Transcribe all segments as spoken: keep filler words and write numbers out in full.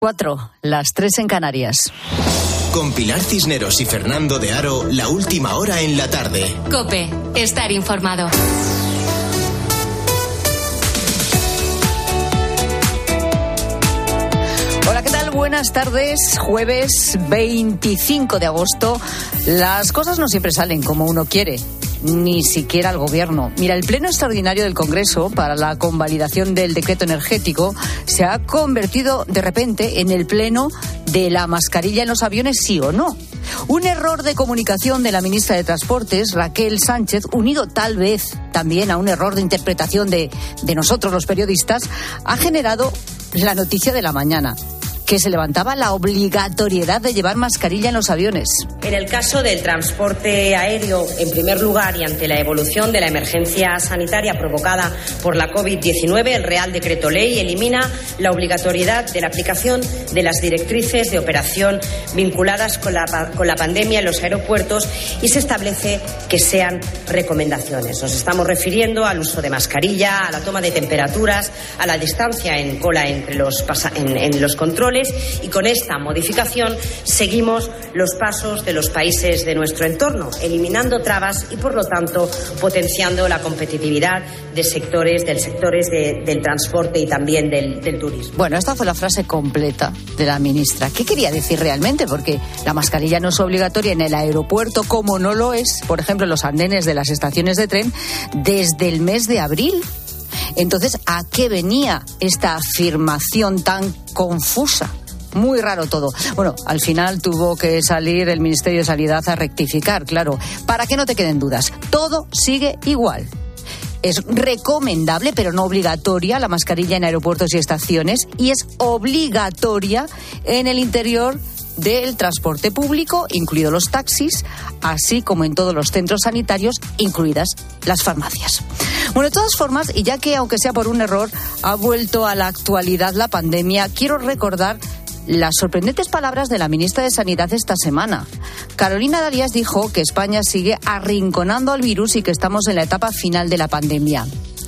Cuatro, las tres en Canarias. Con Pilar Cisneros y Fernando de Aro, la última hora en la tarde. COPE, estar informado. Hola, ¿qué tal? Buenas tardes. Jueves veinticinco de agosto. Las cosas no siempre salen como uno quiere, ni siquiera el gobierno. Mira, el pleno extraordinario del Congreso para la convalidación del decreto energético se ha convertido de repente en el pleno de la mascarilla en los aviones, sí o no. Un error de comunicación de la ministra de Transportes, Raquel Sánchez, unido tal vez también a un error de interpretación de, de nosotros los periodistas, ha generado la noticia de la mañana, que se levantaba la obligatoriedad de llevar mascarilla en los aviones. En el caso del transporte aéreo, en primer lugar, y ante la evolución de la emergencia sanitaria provocada por la covid diecinueve, el Real Decreto Ley elimina la obligatoriedad de la aplicación de las directrices de operación vinculadas con la, con la pandemia en los aeropuertos y se establece que sean recomendaciones. Nos estamos refiriendo al uso de mascarilla, a la toma de temperaturas, a la distancia en cola entre los, pasa- en, en los controles. Y con esta modificación seguimos los pasos de los países de nuestro entorno, eliminando trabas y, por lo tanto, potenciando la competitividad de sectores, del sectores de, del transporte y también del, del turismo. Bueno, esta fue la frase completa de la ministra. ¿Qué quería decir realmente? Porque la mascarilla no es obligatoria en el aeropuerto, como no lo es, por ejemplo, en los andenes de las estaciones de tren, desde el mes de abril. Entonces, ¿a qué venía esta afirmación tan confusa? Muy raro todo. Bueno, al final tuvo que salir el Ministerio de Sanidad a rectificar, claro. Para que no te queden dudas, todo sigue igual. Es recomendable, pero no obligatoria, la mascarilla en aeropuertos y estaciones, y es obligatoria en el interior del transporte público, incluidos los taxis, así como en todos los centros sanitarios, incluidas las farmacias. Bueno, de todas formas, y ya que, aunque sea por un error, ha vuelto a la actualidad la pandemia, quiero recordar las sorprendentes palabras de la ministra de Sanidad esta semana. Carolina Darias dijo que España sigue arrinconando al virus y que estamos en la etapa final de la pandemia.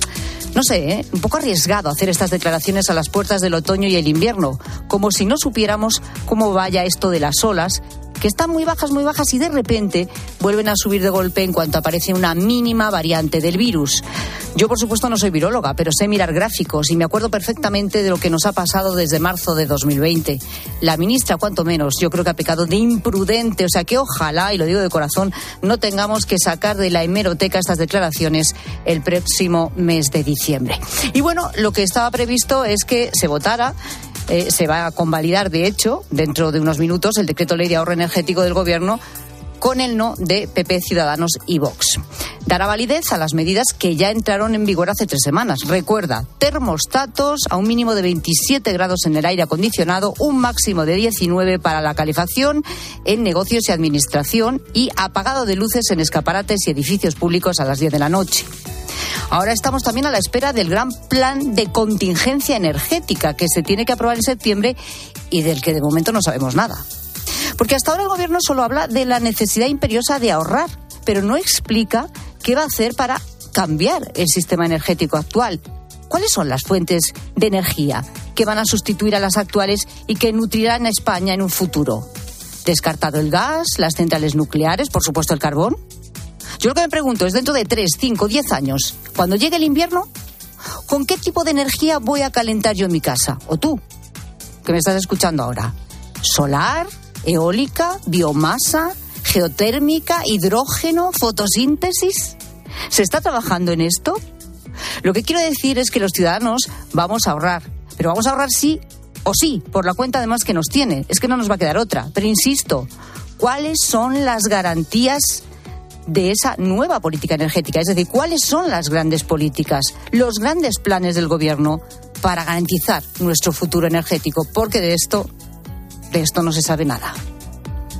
No sé, ¿eh? Un poco arriesgado hacer estas declaraciones a las puertas del otoño y el invierno, como si no supiéramos cómo vaya esto de las olas, que están muy bajas, muy bajas y de repente vuelven a subir de golpe en cuanto aparece una mínima variante del virus. Yo, por supuesto, no soy viróloga, pero sé mirar gráficos y me acuerdo perfectamente de lo que nos ha pasado desde marzo de dos mil veinte. La ministra, cuanto menos, yo creo que ha pecado de imprudente, o sea que ojalá, y lo digo de corazón, no tengamos que sacar de la hemeroteca estas declaraciones el próximo mes de diciembre. Y bueno, lo que estaba previsto es que se votara. Eh, se va a convalidar, de hecho, dentro de unos minutos, el decreto ley de ahorro energético del Gobierno con el no de P P, Ciudadanos y Vox. Dará validez a las medidas que ya entraron en vigor hace tres semanas. Recuerda, termostatos a un mínimo de veintisiete grados en el aire acondicionado, un máximo de diecinueve para la calefacción en negocios y administración y apagado de luces en escaparates y edificios públicos a las diez de la noche. Ahora estamos también a la espera del gran plan de contingencia energética que se tiene que aprobar en septiembre y del que de momento no sabemos nada. Porque hasta ahora el Gobierno solo habla de la necesidad imperiosa de ahorrar, pero no explica qué va a hacer para cambiar el sistema energético actual. ¿Cuáles son las fuentes de energía que van a sustituir a las actuales y que nutrirán a España en un futuro? ¿Descartado el gas, las centrales nucleares, por supuesto el carbón? Yo lo que me pregunto es, dentro de tres, cinco, diez años, cuando llegue el invierno, ¿con qué tipo de energía voy a calentar yo en mi casa? O tú, que me estás escuchando ahora. ¿Solar, eólica, biomasa, geotérmica, hidrógeno, fotosíntesis? ¿Se está trabajando en esto? Lo que quiero decir es que los ciudadanos vamos a ahorrar, pero vamos a ahorrar sí o sí, por la cuenta además que nos tiene. Es que no nos va a quedar otra. Pero insisto, ¿cuáles son las garantías de esa nueva política energética? Es decir, ¿cuáles son las grandes políticas, los grandes planes del Gobierno para garantizar nuestro futuro energético? Porque de esto, de esto no se sabe nada.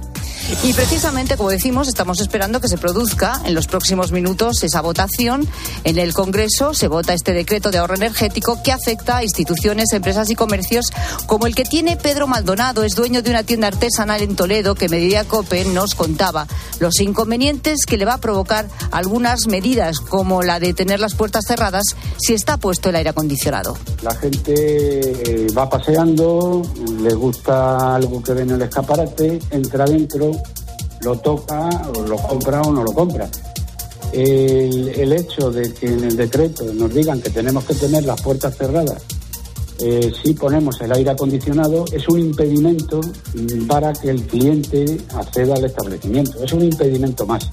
Y precisamente, como decimos, estamos esperando que se produzca en los próximos minutos esa votación. En el Congreso se vota este decreto de ahorro energético que afecta a instituciones, empresas y comercios como el que tiene Pedro Maldonado. Es dueño de una tienda artesanal en Toledo que Mediodía Cope nos contaba los inconvenientes que le va a provocar algunas medidas, como la de tener las puertas cerradas si está puesto el aire acondicionado. La gente va paseando, le gusta algo que ve en el escaparate, entra dentro, lo toca, o lo compra o no lo compra. El, el hecho de que en el decreto nos digan que tenemos que tener las puertas cerradas eh, si ponemos el aire acondicionado es un impedimento para que el cliente acceda al establecimiento. Es un impedimento más.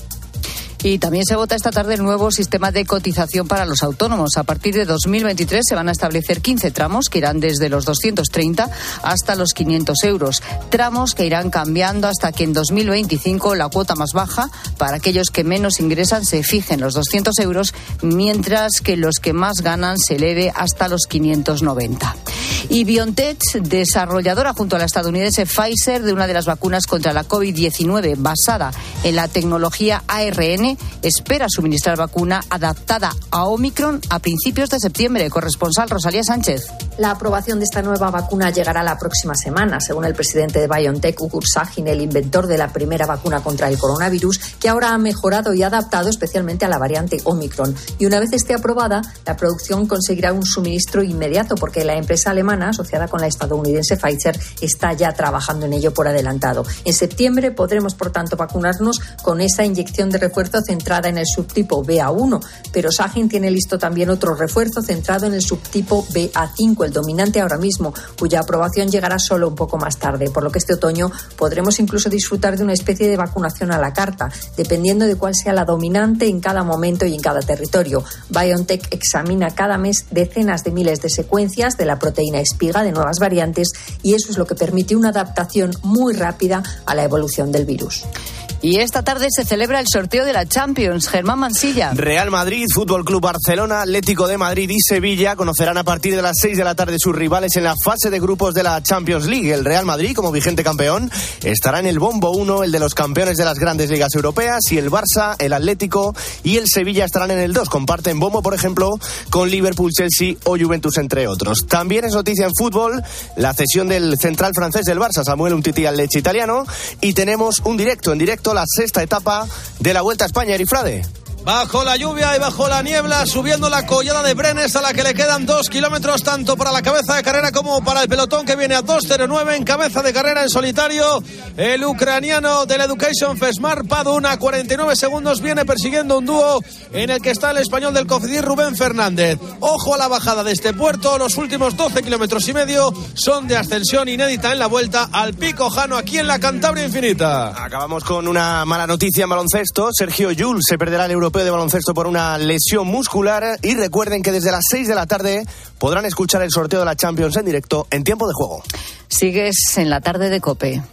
Y también se vota esta tarde el nuevo sistema de cotización para los autónomos. A partir de dos mil veintitrés se van a establecer quince tramos que irán desde los doscientos treinta hasta los quinientos euros. Tramos que irán cambiando hasta que en dos mil veinticinco la cuota más baja para aquellos que menos ingresan se fije en los doscientos euros, mientras que los que más ganan se eleve hasta los quinientos noventa. Y BioNTech, desarrolladora junto a la estadounidense Pfizer de una de las vacunas contra la covid diecinueve basada en la tecnología A R N, espera suministrar vacuna adaptada a Omicron a principios de septiembre. Corresponsal Rosalía Sánchez. La aprobación de esta nueva vacuna llegará la próxima semana, según el presidente de BioNTech, Ugur Sahin, el inventor de la primera vacuna contra el coronavirus, que ahora ha mejorado y adaptado especialmente a la variante Omicron. Y una vez esté aprobada, la producción conseguirá un suministro inmediato, porque la empresa alemana, asociada con la estadounidense Pfizer, está ya trabajando en ello por adelantado. En septiembre podremos, por tanto, vacunarnos con esa inyección de refuerzo centrada en el subtipo B A uno, pero Sahin tiene listo también otro refuerzo centrado en el subtipo B A cinco, el dominante ahora mismo, cuya aprobación llegará solo un poco más tarde, por lo que este otoño podremos incluso disfrutar de una especie de vacunación a la carta, dependiendo de cuál sea la dominante en cada momento y en cada territorio. BioNTech examina cada mes decenas de miles de secuencias de la proteína espiga de nuevas variantes, y eso es lo que permite una adaptación muy rápida a la evolución del virus. Y esta tarde se celebra el sorteo de la Champions. Germán Mansilla. Real Madrid, Fútbol Club Barcelona, Atlético de Madrid y Sevilla conocerán a partir de las seis de la tarde sus rivales en la fase de grupos de la Champions League. El Real Madrid, como vigente campeón, estará en el bombo uno, el de los campeones de las grandes ligas europeas, y el Barça, el Atlético y el Sevilla estarán en el dos. Comparten bombo, por ejemplo, con Liverpool, Chelsea o Juventus, entre otros. También es noticia en fútbol la cesión del central francés del Barça, Samuel Umtiti, al Lecce italiano, y tenemos un directo, en directo la sexta etapa de la Vuelta a España. Erifrade. Bajo la lluvia y bajo la niebla, subiendo la collada de Brenes, a la que le quedan dos kilómetros tanto para la cabeza de carrera como para el pelotón, que viene a dos cero nueve. En cabeza de carrera en solitario, el ucraniano del Education Fesmar Padun, a cuarenta y nueve segundos, viene persiguiendo un dúo en el que está el español del Cofidis, Rubén Fernández. Ojo a la bajada de este puerto, los últimos doce kilómetros y medio son de ascensión inédita en la Vuelta al Pico Jano, aquí en la Cantabria Infinita. Acabamos con una mala noticia en baloncesto. Sergio Llull se perderá el europeo de baloncesto por una lesión muscular, y recuerden que desde las seis de la tarde podrán escuchar el sorteo de la Champions en directo en Tiempo de Juego. Sigues en la tarde de COPE.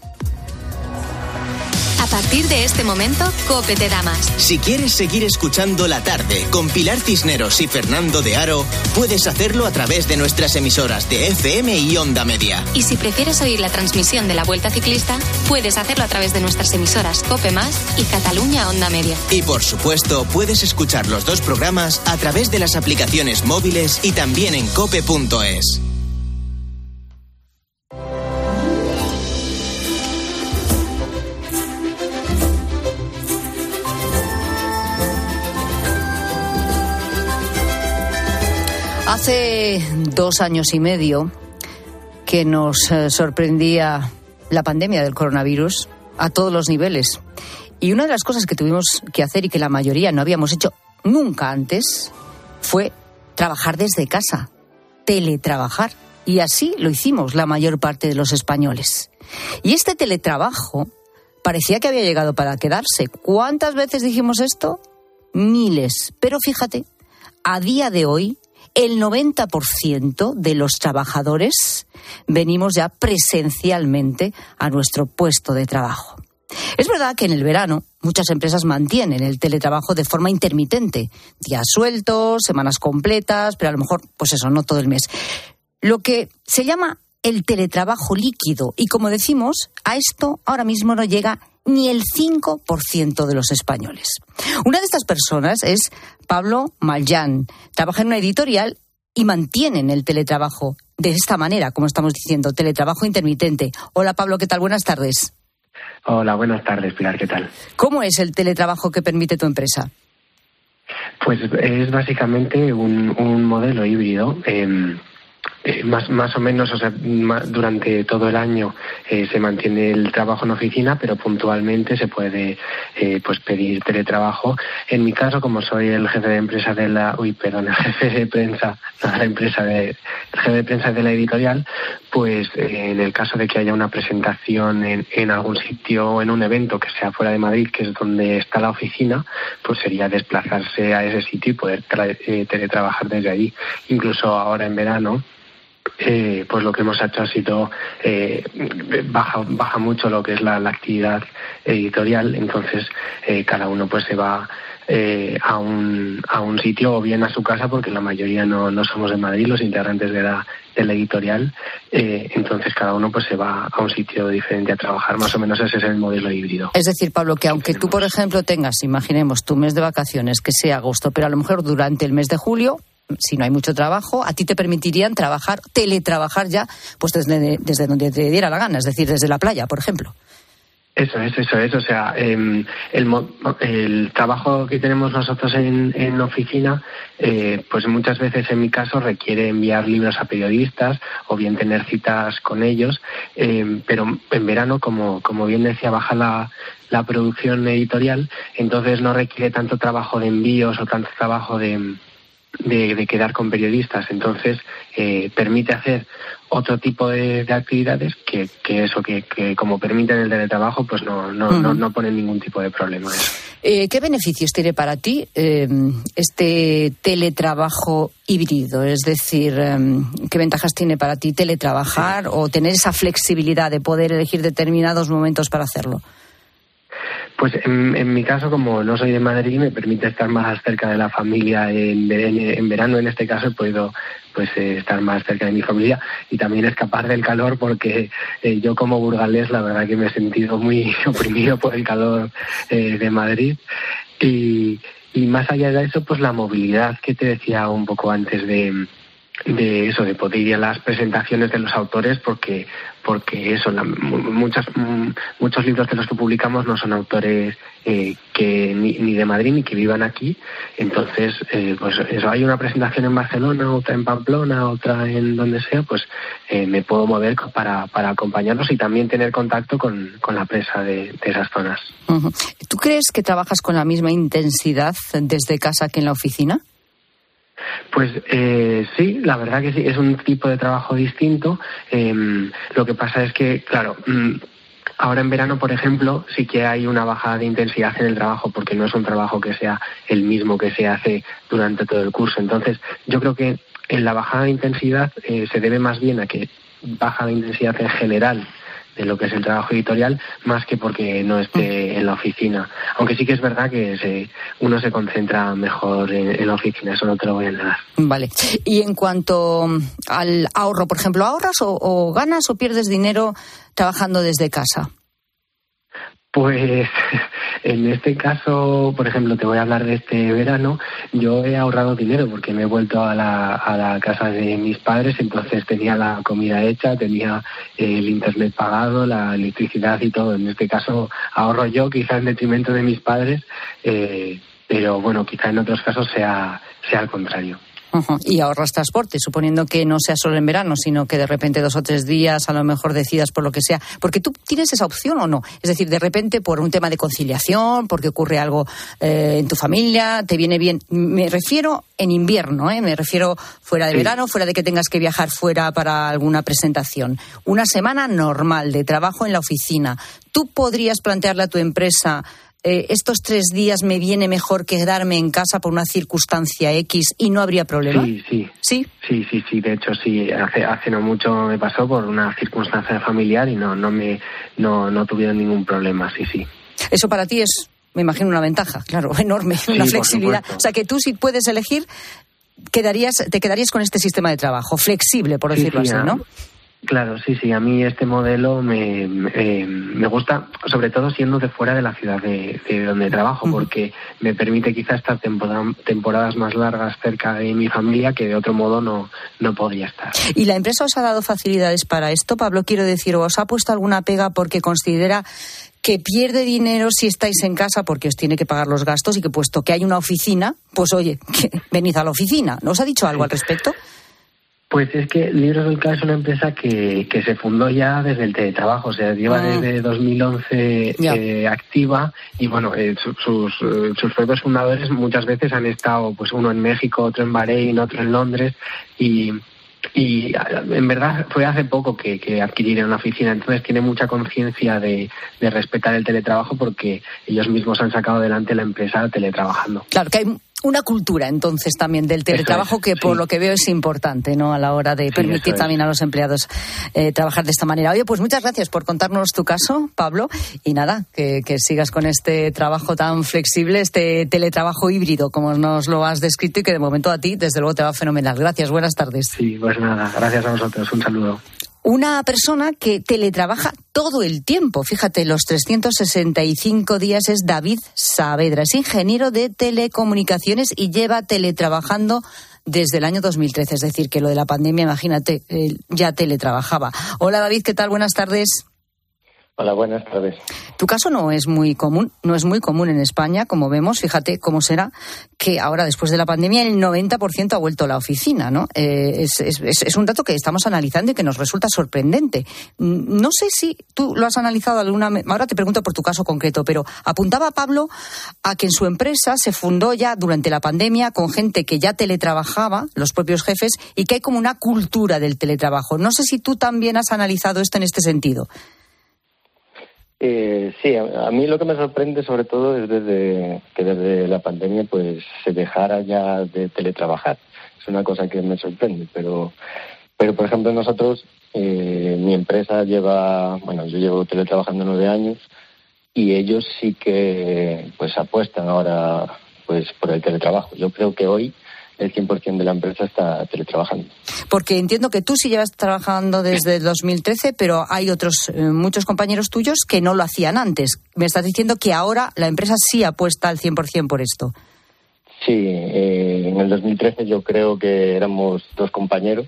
A partir de este momento, COPE te da más. Si quieres seguir escuchando La Tarde con Pilar Cisneros y Fernando de Aro, puedes hacerlo a través de nuestras emisoras de F M y Onda Media. Y si prefieres oír la transmisión de la Vuelta Ciclista, puedes hacerlo a través de nuestras emisoras COPE Más y Cataluña Onda Media. Y por supuesto, puedes escuchar los dos programas a través de las aplicaciones móviles y también en cope punto es. Hace dos años y medio que nos eh, sorprendía la pandemia del coronavirus a todos los niveles. Y una de las cosas que tuvimos que hacer, y que la mayoría no habíamos hecho nunca antes, fue trabajar desde casa, teletrabajar. Y así lo hicimos la mayor parte de los españoles. Y este teletrabajo parecía que había llegado para quedarse. ¿Cuántas veces dijimos esto? Miles. Pero fíjate, a día de hoy, el noventa por ciento de los trabajadores venimos ya presencialmente a nuestro puesto de trabajo. Es verdad que en el verano muchas empresas mantienen el teletrabajo de forma intermitente, días sueltos, semanas completas, pero a lo mejor, pues eso, no todo el mes. Lo que se llama el teletrabajo líquido, y como decimos, a esto ahora mismo no llega ni el cinco por ciento de los españoles. Una de estas personas es Pablo Malllán. Trabaja en una editorial y mantienen el teletrabajo de esta manera, como estamos diciendo, teletrabajo intermitente. Hola Pablo, ¿qué tal? Buenas tardes. Hola, buenas tardes, Pilar, ¿qué tal? ¿Cómo es el teletrabajo que permite tu empresa? Pues es básicamente un, un modelo híbrido. Eh, Eh, más, más o menos, o sea, ma, durante todo el año eh, se mantiene el trabajo en oficina, pero puntualmente se puede eh, pues pedir teletrabajo. En mi caso, como soy el jefe de empresa de la, uy, perdón, el jefe de prensa, no, la empresa de, el jefe de prensa de la editorial, pues eh, en el caso de que haya una presentación en, en algún sitio o en un evento que sea fuera de Madrid, que es donde está la oficina, pues sería desplazarse a ese sitio y poder tra- eh, teletrabajar desde allí. Incluso ahora en verano, Eh, pues lo que hemos hecho ha sido eh, baja baja mucho lo que es la, la actividad editorial, entonces eh, cada uno pues se va eh, a un a un sitio o bien a su casa, porque la mayoría no, no somos de Madrid los integrantes de la de la editorial, eh, entonces cada uno pues se va a un sitio diferente a trabajar. Más o menos ese es el modelo híbrido. Es decir, Pablo, que aunque tú, por ejemplo, tengas, imaginemos, tu mes de vacaciones, que sea agosto, pero a lo mejor durante el mes de julio, si no hay mucho trabajo, a ti te permitirían trabajar, teletrabajar ya, pues desde, desde donde te diera la gana, es decir, desde la playa, por ejemplo. Eso es, eso es, o sea, eh, el, el trabajo que tenemos nosotros en, en oficina, eh, pues muchas veces en mi caso requiere enviar libros a periodistas o bien tener citas con ellos, eh, pero en verano, como, como bien decía, baja la, la producción editorial, entonces no requiere tanto trabajo de envíos o tanto trabajo de... De, de quedar con periodistas, entonces eh, permite hacer otro tipo de, de actividades que, que eso, que, que como permiten el teletrabajo, pues no, no, uh-huh. no, no pone ningún tipo de problema. Eh, ¿Qué beneficios tiene para ti eh, este teletrabajo híbrido? Es decir, eh, ¿qué ventajas tiene para ti teletrabajar sí. o tener esa flexibilidad de poder elegir determinados momentos para hacerlo? Pues en, en mi caso, como no soy de Madrid, me permite estar más cerca de la familia en, en, en verano. En este caso he podido pues eh, estar más cerca de mi familia y también escapar del calor, porque eh, yo como burgalés la verdad que me he sentido muy oprimido por el calor eh, de Madrid. Y, y más allá de eso, pues la movilidad que te decía un poco antes de... de eso, de poder ir a las presentaciones de los autores, porque porque eso, la, muchas, muchos libros de los que publicamos no son autores eh, que ni, ni de Madrid ni que vivan aquí, entonces eh, pues eso, hay una presentación en Barcelona, otra en Pamplona, otra en donde sea, pues eh, me puedo mover para, para acompañarlos y también tener contacto con, con la prensa de, de esas zonas. Uh-huh. ¿Tú crees que trabajas con la misma intensidad desde casa que en la oficina? Pues eh, sí, la verdad que sí, es un tipo de trabajo distinto. Eh, lo que pasa es que, claro, ahora en verano, por ejemplo, sí que hay una bajada de intensidad en el trabajo, porque no es un trabajo que sea el mismo que se hace durante todo el curso. Entonces, yo creo que en la bajada de intensidad eh, se debe más bien a que baja de intensidad en general de lo que es el trabajo editorial, más que porque no esté en la oficina. Aunque sí que es verdad que se, uno se concentra mejor en, en la oficina, eso no te lo voy a negar. Vale. Y en cuanto al ahorro, por ejemplo, ¿ahorras o, o ganas o pierdes dinero trabajando desde casa? Pues en este caso, por ejemplo, te voy a hablar de este verano. Yo he ahorrado dinero porque me he vuelto a la, a la casa de mis padres, entonces tenía la comida hecha, tenía el internet pagado, la electricidad y todo. En este caso ahorro yo, quizá en detrimento de mis padres, eh, pero bueno, quizá en otros casos sea, sea al contrario. Uh-huh. Y ahorras transporte, suponiendo que no sea solo en verano, sino que de repente dos o tres días a lo mejor decidas por lo que sea. Porque tú tienes esa opción o no. Es decir, de repente por un tema de conciliación, porque ocurre algo eh, en tu familia, te viene bien. Me refiero en invierno, ¿eh? Me refiero fuera de sí. verano, fuera de que tengas que viajar fuera para alguna presentación. Una semana normal de trabajo en la oficina. ¿Tú podrías plantearle a tu empresa... Eh, estos tres días me viene mejor quedarme en casa por una circunstancia X y no habría problema? Sí, sí. ¿Sí? Sí, sí, sí. De hecho, sí. Hace, hace no mucho me pasó por una circunstancia familiar y no, no me, no, no tuvieron ningún problema. Sí, sí. Eso para ti es, me imagino, una ventaja, claro, enorme, sí, una flexibilidad. O sea, que tú si puedes elegir, quedarías, te quedarías con este sistema de trabajo, flexible, por decirlo sí, sí, así, ¿no? Claro, sí, sí, a mí este modelo me, me, me gusta, sobre todo siendo de fuera de la ciudad de, de donde trabajo, porque me permite quizá estar temporada, temporadas más largas cerca de mi familia que de otro modo no, no podría estar. ¿Y la empresa os ha dado facilidades para esto, Pablo? Quiero decir, ¿o os ha puesto alguna pega porque considera que pierde dinero si estáis en casa porque os tiene que pagar los gastos y que puesto que hay una oficina, pues oye, que venid a la oficina? ¿No os ha dicho algo al respecto? Pues es que Libros del K es una empresa que, que se fundó ya desde el teletrabajo, o sea, lleva ah. desde dos mil once eh, activa y bueno, eh, su, sus, eh, sus propios fundadores muchas veces han estado, pues uno en México, otro en Bahrein, otro en Londres y... Y en verdad fue hace poco que, que adquirieron una oficina, entonces tiene mucha conciencia de, de respetar el teletrabajo porque ellos mismos han sacado adelante la empresa teletrabajando. Claro que hay una cultura entonces también del teletrabajo es, que por sí. lo que veo es importante, ¿no? A la hora de sí, permitir también a los empleados eh, trabajar de esta manera. Oye, pues muchas gracias por contarnos tu caso, Pablo, y nada, que, que sigas con este trabajo tan flexible, este teletrabajo híbrido, como nos lo has descrito y que de momento a ti, desde luego, te va fenomenal. Gracias, buenas tardes. Sí, pues nada, gracias a vosotros, un saludo. Una persona que teletrabaja todo el tiempo, fíjate, los trescientos sesenta y cinco días, es David Saavedra. Es ingeniero de telecomunicaciones y lleva teletrabajando desde el año dos mil trece. Es decir, que lo de la pandemia, imagínate, eh, ya teletrabajaba. Hola David, ¿qué tal? Buenas tardes. Hola, buenas tardes. Tu caso no es muy común, no es muy común en España, como vemos, fíjate cómo será que ahora, después de la pandemia, el noventa por ciento ha vuelto a la oficina, ¿no? Eh, es, es, es un dato que estamos analizando y que nos resulta sorprendente. No sé si tú lo has analizado alguna vez, ahora te pregunto por tu caso concreto, pero apuntaba Pablo a que en su empresa se fundó ya durante la pandemia con gente que ya teletrabajaba, los propios jefes, y que hay como una cultura del teletrabajo. No sé si tú también has analizado esto en este sentido. Eh, sí, a, a mí lo que me sorprende sobre todo es desde que desde la pandemia pues se dejara ya de teletrabajar. Es una cosa que me sorprende, pero pero por ejemplo nosotros, eh, mi empresa lleva, bueno, yo llevo teletrabajando nueve años y ellos sí que pues apuestan ahora pues por el teletrabajo. Yo creo que hoy el cien por ciento de la empresa está teletrabajando. Porque entiendo que tú sí llevas trabajando desde el dos mil trece, pero hay otros eh, muchos compañeros tuyos que no lo hacían antes. Me estás diciendo que ahora la empresa sí apuesta al cien por ciento por esto. Sí, eh, en el dos mil trece yo creo que éramos dos compañeros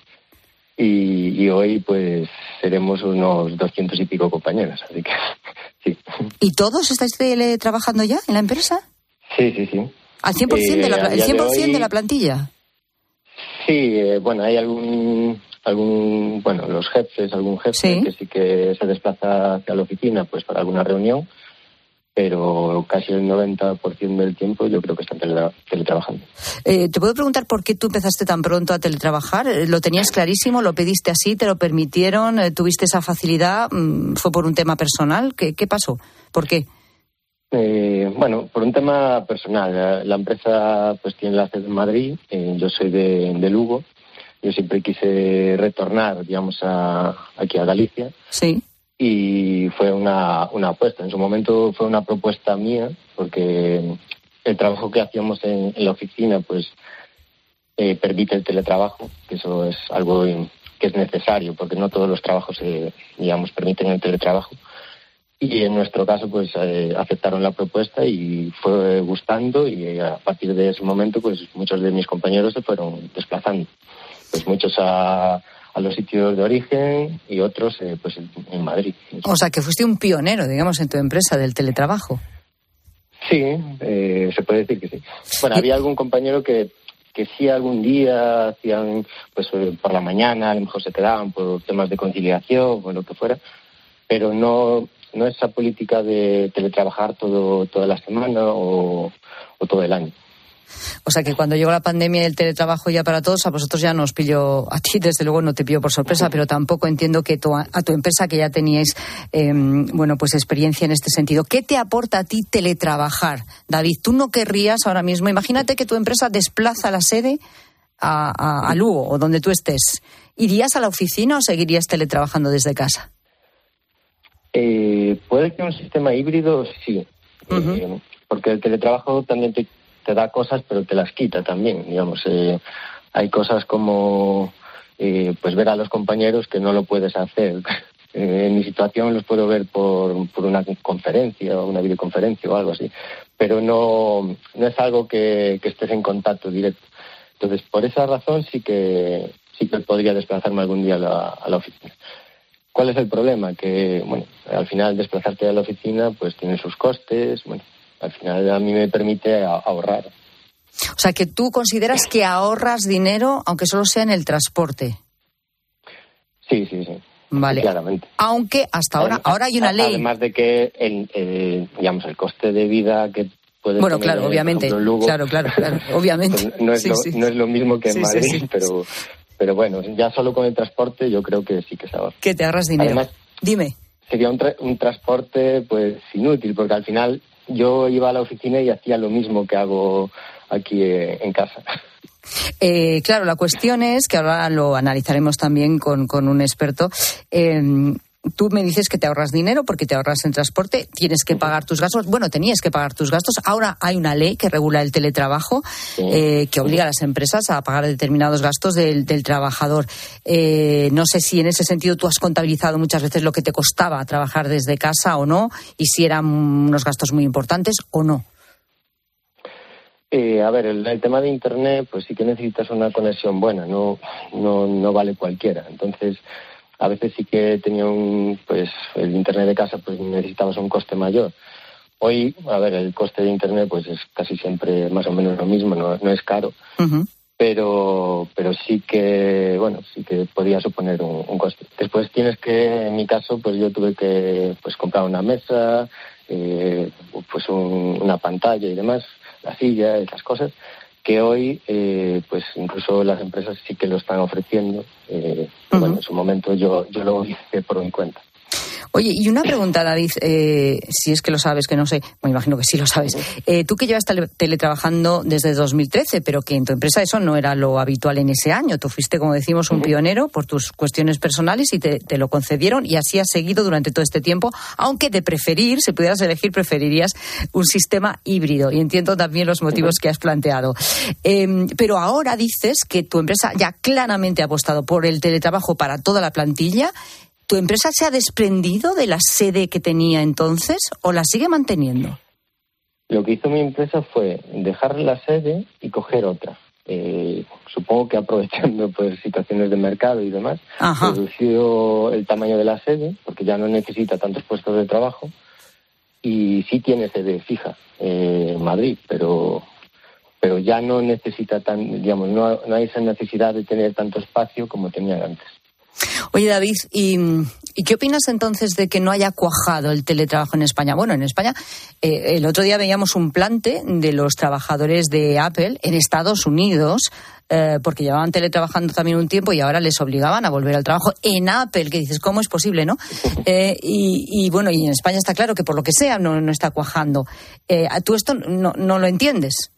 y, y hoy pues seremos unos doscientos y pico compañeros, así que sí. ¿Y todos estáis teletrabajando ya en la empresa? Sí, sí, sí. ¿Al cien por ciento, eh, de, la, el cien por ciento de, hoy, de la plantilla? Sí, eh, bueno, hay algún, algún, bueno, los jefes, algún jefe ¿Sí? que sí que se desplaza hacia la oficina pues para alguna reunión, pero casi el noventa por ciento del tiempo yo creo que están tele, teletrabajando. Eh, ¿Te puedo preguntar por qué tú empezaste tan pronto a teletrabajar? ¿Lo tenías clarísimo? ¿Lo pediste así? ¿Te lo permitieron? ¿Tuviste esa facilidad? ¿Fue por un tema personal? ¿Qué, qué pasó? ¿Por qué? Eh, bueno, por un tema personal. La, la empresa pues tiene la sede en Madrid, eh, yo soy de, de Lugo. Yo siempre quise retornar, digamos, a, aquí a Galicia. Sí. Y fue una, una apuesta. En su momento fue una propuesta mía, porque el trabajo que hacíamos en, en la oficina pues eh, permite el teletrabajo, que eso es algo que es necesario, porque no todos los trabajos, eh, digamos, permiten el teletrabajo. Y en nuestro caso, pues eh, aceptaron la propuesta y fue gustando y a partir de ese momento, pues muchos de mis compañeros se fueron desplazando. Pues muchos a, a los sitios de origen y otros eh, pues en Madrid. O sea, que fuiste un pionero, digamos, en tu empresa del teletrabajo. Sí, eh, se puede decir que sí. Bueno, había algún compañero que, que sí algún día hacían, pues por la mañana, a lo mejor se quedaban por temas de conciliación o lo que fuera, pero no... no esa política de teletrabajar todo toda la semana o, o todo el año. O sea que cuando llegó la pandemia y el teletrabajo ya para todos, a vosotros ya nos pilló, a ti desde luego no te pilló por sorpresa, pero tampoco entiendo que tu, a tu empresa que ya teníais, eh, bueno, pues experiencia en este sentido. ¿Qué te aporta a ti teletrabajar, David? Tú no querrías ahora mismo, imagínate que tu empresa desplaza la sede a, a, a Lugo o donde tú estés. ¿Irías a la oficina o seguirías teletrabajando desde casa? Eh, puede que un sistema híbrido sí, uh-huh. eh, porque el teletrabajo también te, te da cosas, pero te las quita también, digamos. Eh, hay cosas como eh, pues ver a los compañeros que no lo puedes hacer. Eh, en mi situación los puedo ver por, por una conferencia o una videoconferencia o algo así, pero no, no es algo que, que estés en contacto directo. Entonces, por esa razón sí que sí que podría desplazarme algún día a la, a la oficina. ¿Cuál es el problema? Que, bueno, al final desplazarte a la oficina pues tiene sus costes, bueno, al final a mí me permite ahorrar. O sea, que tú consideras que ahorras dinero, aunque solo sea en el transporte. Sí, sí, sí. Vale. Claramente. Aunque hasta ahora, además, ahora hay una ley. Además de que el, el, digamos, el coste de vida que puede bueno, tener, claro, obviamente. Ejemplo, Lugo, claro, claro, claro, obviamente. Pues no, es sí, lo, sí. no es lo mismo que en sí, Madrid, sí, sí. pero, pero bueno, ya solo con el transporte yo creo que sí que se ahorra. Que te ahorras dinero. Además, dime. Sería un, tra- un transporte pues inútil, porque al final yo iba a la oficina y hacía lo mismo que hago aquí eh, en casa. Eh, claro, la cuestión es, que ahora lo analizaremos también con, con un experto, eh, tú me dices que te ahorras dinero porque te ahorras en transporte, tienes que pagar tus gastos, bueno, tenías que pagar tus gastos, ahora hay una ley que regula el teletrabajo, eh, que obliga a las empresas a pagar determinados gastos del, del trabajador. Eh, no sé si en ese sentido tú has contabilizado muchas veces lo que te costaba trabajar desde casa o no, y si eran unos gastos muy importantes o no. Eh, a ver, el, el tema de Internet, pues sí que necesitas una conexión buena, no, no, no vale cualquiera. Entonces, a veces sí que tenía un, pues el Internet de casa, pues necesitabas un coste mayor. Hoy, a ver, el coste de Internet, pues es casi siempre más o menos lo mismo, no, no es caro. Uh-huh. Pero, pero sí que, bueno, sí que podía suponer un, un coste. Después tienes que, en mi caso, pues yo tuve que, pues comprar una mesa, eh, pues un, una pantalla y demás, la silla, esas cosas, que hoy, eh, pues incluso las empresas sí que lo están ofreciendo. Eh, uh-huh. Bueno, en su momento yo, yo lo hice por mi cuenta. Oye, y una pregunta, David, eh, si es que lo sabes, que no sé, me imagino que sí lo sabes. Eh, tú que llevas tele- teletrabajando desde dos mil trece, pero que en tu empresa eso no era lo habitual en ese año. Tú fuiste, como decimos, un pionero por tus cuestiones personales y te, te lo concedieron, y así has seguido durante todo este tiempo, aunque de preferir, si pudieras elegir, preferirías un sistema híbrido. Y entiendo también los motivos que has planteado. Eh, pero ahora dices que tu empresa ya claramente ha apostado por el teletrabajo para toda la plantilla. ¿Tu empresa se ha desprendido de la sede que tenía entonces o la sigue manteniendo? Lo que hizo mi empresa fue dejar la sede y coger otra. Eh, supongo que aprovechando pues situaciones de mercado y demás, Ajá. reducido el tamaño de la sede, porque ya no necesita tantos puestos de trabajo, y sí tiene sede fija eh, en Madrid, pero pero ya no necesita tan, digamos, no, no hay esa necesidad de tener tanto espacio como tenían antes. Oye, David, ¿y, ¿y qué opinas entonces de que no haya cuajado el teletrabajo en España? Bueno, en España, eh, el otro día veíamos un plante de los trabajadores de Apple en Estados Unidos, eh, porque llevaban teletrabajando también un tiempo y ahora les obligaban a volver al trabajo en Apple, que dices, ¿cómo es posible, no? Eh, y, y bueno, y en España está claro que por lo que sea no, no está cuajando. Eh, ¿Tú esto no, no lo entiendes?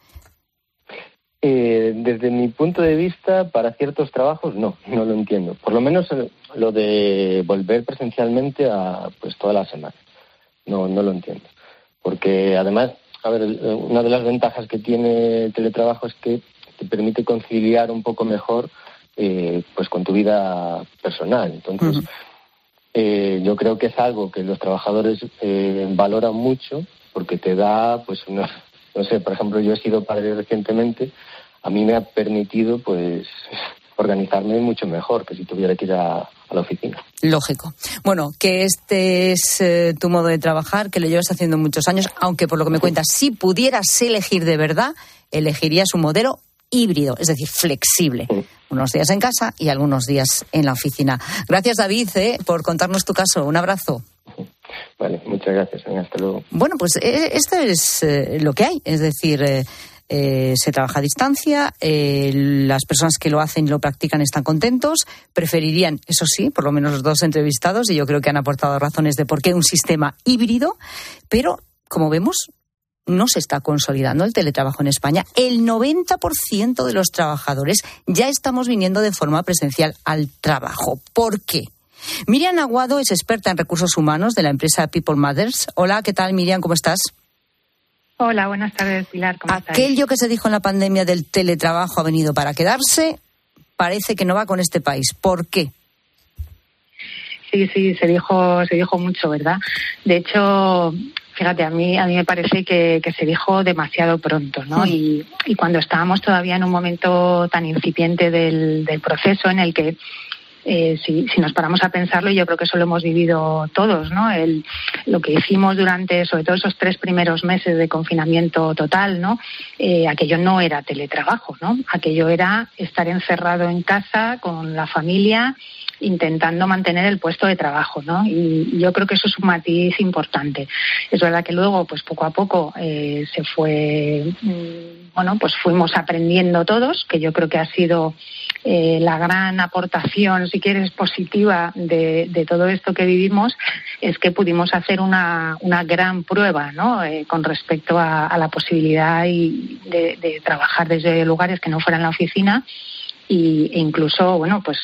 Eh, desde mi punto de vista, para ciertos trabajos no, no lo entiendo. Por lo menos lo de volver presencialmente a pues toda la semana. No, no lo entiendo. Porque además, a ver, una de las ventajas que tiene el teletrabajo es que te permite conciliar un poco mejor eh, pues con tu vida personal. Entonces, uh-huh. eh, yo creo que es algo que los trabajadores eh, valoran mucho, porque te da pues una... No sé, por ejemplo, yo he sido padre recientemente, a mí me ha permitido, pues, organizarme mucho mejor que si tuviera que ir a, a la oficina. Lógico. Bueno, que este es eh, tu modo de trabajar, que lo llevas haciendo muchos años, aunque por lo que me cuentas, si pudieras elegir de verdad, elegirías un modelo híbrido, es decir, flexible. Sí. Unos días en casa y algunos días en la oficina. Gracias, David, eh, por contarnos tu caso. Un abrazo. Vale, muchas gracias. Hasta luego. Bueno, pues eh, esto es eh, lo que hay. Es decir, eh, eh, se trabaja a distancia, eh, las personas que lo hacen y lo practican están contentos, preferirían, eso sí, por lo menos los dos entrevistados, y yo creo que han aportado razones de por qué un sistema híbrido, pero, como vemos, no se está consolidando el teletrabajo en España. El noventa por ciento de los trabajadores ya estamos viniendo de forma presencial al trabajo. ¿Por qué? Miriam Aguado es experta en recursos humanos de la empresa People Matters. Hola, ¿qué tal, Miriam? ¿Cómo estás? Hola, buenas tardes, Pilar. ¿Cómo estás? Aquello que se dijo en la pandemia del teletrabajo ha venido para quedarse. parece que no va con este país. ¿Por qué? Sí, sí, se dijo, se dijo mucho, ¿verdad? De hecho, fíjate, a mí, a mí me parece que, que se dijo demasiado pronto, ¿no? Mm. Y, y cuando estábamos todavía en un momento tan incipiente del, del proceso en el que Eh, si, si nos paramos a pensarlo, y yo creo que eso lo hemos vivido todos, ¿no? El, lo que hicimos durante, sobre todo esos tres primeros meses de confinamiento total, ¿no? Eh, aquello no era teletrabajo, ¿no? Aquello era estar encerrado en casa con la familia, intentando mantener el puesto de trabajo, ¿no? Y yo creo que eso es un matiz importante. Es verdad que luego, pues poco a poco eh, se fue, mmm, bueno, pues fuimos aprendiendo todos, que yo creo que ha sido eh, la gran aportación, si quieres, positiva de, de todo esto que vivimos, es que pudimos hacer una, una gran prueba, ¿no? Eh, con respecto a, a la posibilidad y de, de trabajar desde lugares que no fueran la oficina y, e incluso, bueno, pues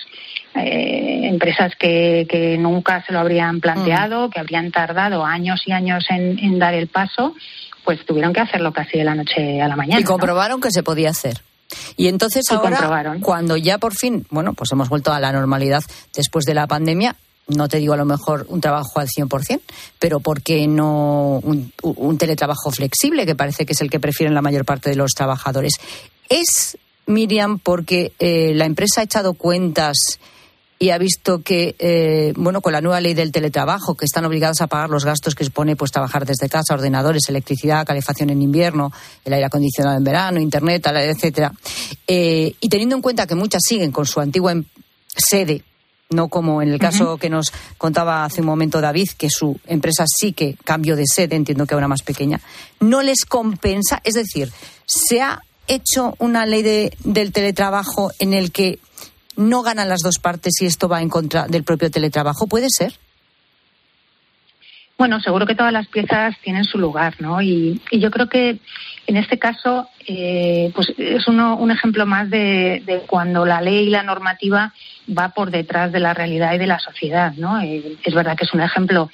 Eh, empresas que, que nunca se lo habrían planteado, mm. que habrían tardado años y años en, en dar el paso, pues tuvieron que hacerlo casi de la noche a la mañana. Y comprobaron, ¿no?, que se podía hacer. Y entonces y ahora, cuando ya por fin, bueno, pues hemos vuelto a la normalidad después de la pandemia, no te digo a lo mejor un trabajo al cien por ciento, pero ¿por qué no un, un teletrabajo flexible, que parece que es el que prefieren la mayor parte de los trabajadores? Es, Miriam, porque eh, la empresa ha echado cuentas y ha visto que, eh, bueno, con la nueva ley del teletrabajo, que están obligados a pagar los gastos que supone pues trabajar desde casa, ordenadores, electricidad, calefacción en invierno, el aire acondicionado en verano, internet, etcétera, eh, y teniendo en cuenta que muchas siguen con su antigua em- sede, no como en el caso uh-huh. que nos contaba hace un momento David, que su empresa sí que cambió de sede, entiendo que ahora más pequeña, ¿no les compensa? Es decir, ¿se ha hecho una ley de, del teletrabajo en el que no ganan las dos partes y esto va en contra del propio teletrabajo? ¿Puede ser? Bueno, seguro que todas las piezas tienen su lugar, ¿no? Y, y yo creo que en este caso eh, pues es uno, un ejemplo más de, de cuando la ley y la normativa va por detrás de la realidad y de la sociedad, ¿no? Eh, es verdad que es un ejemplo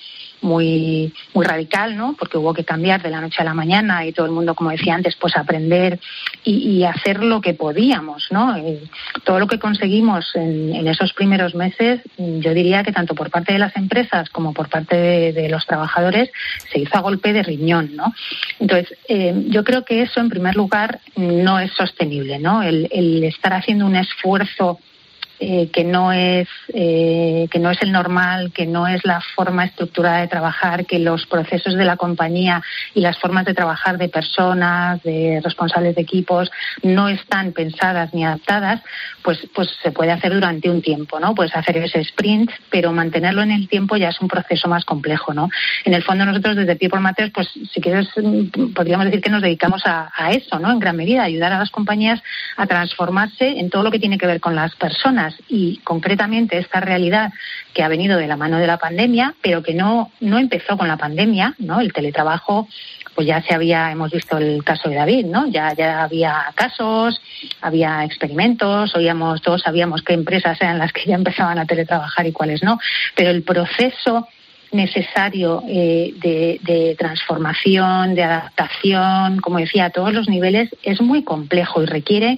muy muy radical, ¿no? Porque hubo que cambiar de la noche a la mañana y todo el mundo, como decía antes, pues aprender y, y hacer lo que podíamos, ¿no? Eh, todo lo que conseguimos en, en esos primeros meses, yo diría que tanto por parte de las empresas como por parte de, de los trabajadores se hizo a golpe de riñón, ¿no? Entonces, eh, yo creo que eso, en primer lugar, no es sostenible, ¿no? El, el estar haciendo un esfuerzo Eh, que no es eh, que no es el normal, que no es la forma estructurada de trabajar, que los procesos de la compañía y las formas de trabajar de personas, de responsables de equipos, no están pensadas ni adaptadas, pues pues se puede hacer durante un tiempo, ¿no? Puedes hacer ese sprint, pero mantenerlo en el tiempo ya es un proceso más complejo, ¿no? En el fondo nosotros desde People Matters, pues si quieres, podríamos decir que nos dedicamos a, a eso, ¿no? En gran medida, ayudar a las compañías a transformarse en todo lo que tiene que ver con las personas. Y concretamente esta realidad que ha venido de la mano de la pandemia, pero que no no empezó con la pandemia, ¿no? El teletrabajo, pues ya se había, hemos visto el caso de David, ¿no? Ya ya había casos, había experimentos, oíamos, todos sabíamos qué empresas eran las que ya empezaban a teletrabajar y cuáles no, pero el proceso necesario eh, de, de transformación, de adaptación, como decía, a todos los niveles, es muy complejo y requiere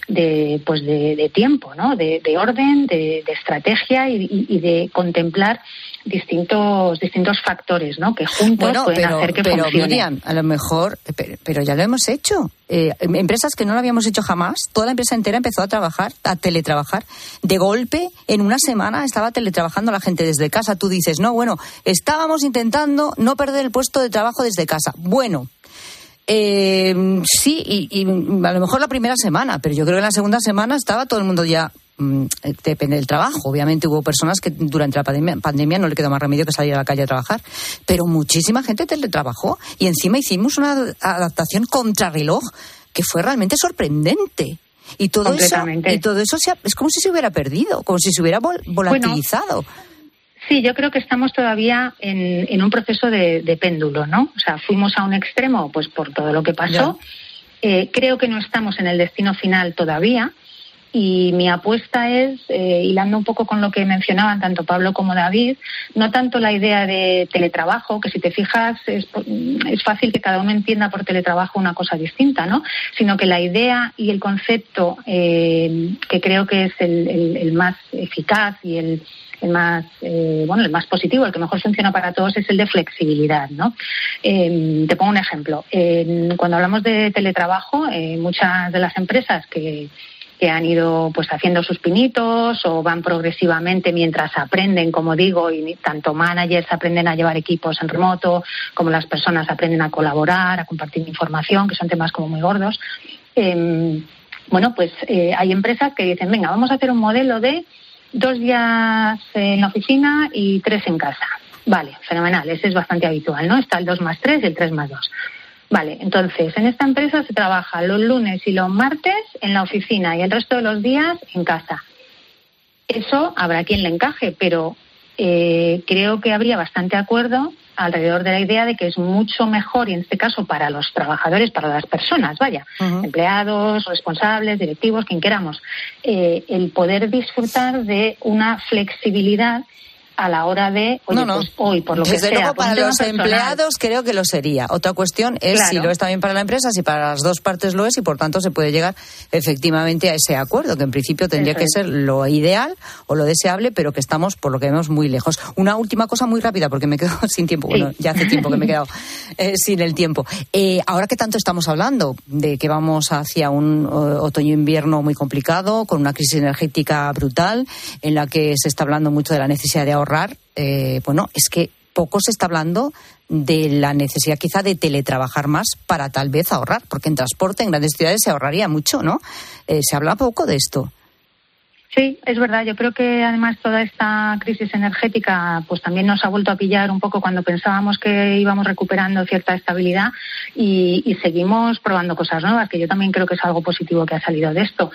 de pues de, de tiempo, ¿no? De, de orden, de, de estrategia y, y, y de contemplar distintos distintos factores, ¿no? Que juntos bueno, pueden pero, hacer que pero, funcione. Miriam, a lo mejor, pero, pero ya lo hemos hecho. Eh, empresas que no lo habíamos hecho jamás, toda la empresa entera empezó a trabajar, a teletrabajar. De golpe, en una semana estaba teletrabajando la gente desde casa. Tú dices, no, bueno, estábamos intentando no perder el puesto de trabajo desde casa. Bueno, Eh, sí, y, y a lo mejor la primera semana, pero yo creo que en la segunda semana estaba todo el mundo ya, mmm, depende del trabajo. Obviamente hubo personas que durante la pandemia, pandemia no le quedó más remedio que salir a la calle a trabajar, pero muchísima gente teletrabajó y encima hicimos una adaptación contrarreloj que fue realmente sorprendente. Y todo eso, y todo eso se ha, es como si se hubiera perdido, como si se hubiera vol- volatilizado. Bueno, sí, yo creo que estamos todavía en, en un proceso de, de péndulo, ¿no? O sea, fuimos a un extremo, pues por todo lo que pasó. Eh, creo que no estamos en el destino final todavía, Y mi apuesta es, eh, hilando un poco con lo que mencionaban tanto Pablo como David, no tanto la idea de teletrabajo, que si te fijas es, es fácil que cada uno entienda por teletrabajo una cosa distinta, ¿no? Sino que la idea y el concepto eh, que creo que es el, el, el más eficaz y el el más eh, bueno el más positivo, el que mejor funciona para todos, es el de flexibilidad, ¿no? Eh, te pongo un ejemplo. Eh, cuando hablamos de teletrabajo, eh, muchas de las empresas que que han ido pues haciendo sus pinitos o van progresivamente mientras aprenden, como digo, y tanto managers aprenden a llevar equipos en remoto, como las personas aprenden a colaborar, a compartir información, que son temas como muy gordos. Eh, bueno, pues eh, hay empresas que dicen, venga, vamos a hacer un modelo de dos días en la oficina y tres en casa. Vale, fenomenal, ese es bastante habitual, ¿no? Está el dos más tres y el tres más dos. Vale, entonces, en esta empresa se trabaja los lunes y los martes en la oficina y el resto de los días en casa. Eso habrá quien le encaje, pero eh, creo que habría bastante acuerdo alrededor de la idea de que es mucho mejor, y en este caso para los trabajadores, para las personas, vaya, uh-huh. empleados, responsables, directivos, quien queramos, eh, el poder disfrutar de una flexibilidad a la hora de, oye, no, no. pues hoy, por lo Desde que sea... Desde luego, para los personal. empleados creo que lo sería. Otra cuestión es claro. si lo es también para la empresa, si para las dos partes lo es, y por tanto se puede llegar efectivamente a ese acuerdo, que en principio tendría Eso que es. ser lo ideal o lo deseable, pero que estamos, por lo que vemos, muy lejos. Una última cosa muy rápida, porque me quedo sin tiempo. Sí. Bueno, ya hace tiempo que me he quedado eh, sin el tiempo. Eh, ahora que tanto estamos hablando de que vamos hacia un uh, otoño-invierno muy complicado, con una crisis energética brutal, en la que se está hablando mucho de la necesidad de ahorrar, Eh, bueno, es que poco se está hablando de la necesidad quizá de teletrabajar más para tal vez ahorrar, porque en transporte en grandes ciudades se ahorraría mucho, ¿no? Eh, se habla poco de esto. Sí, es verdad. Yo creo que además toda esta crisis energética pues también nos ha vuelto a pillar un poco cuando pensábamos que íbamos recuperando cierta estabilidad y, y seguimos probando cosas nuevas, que yo también creo que es algo positivo que ha salido de esto.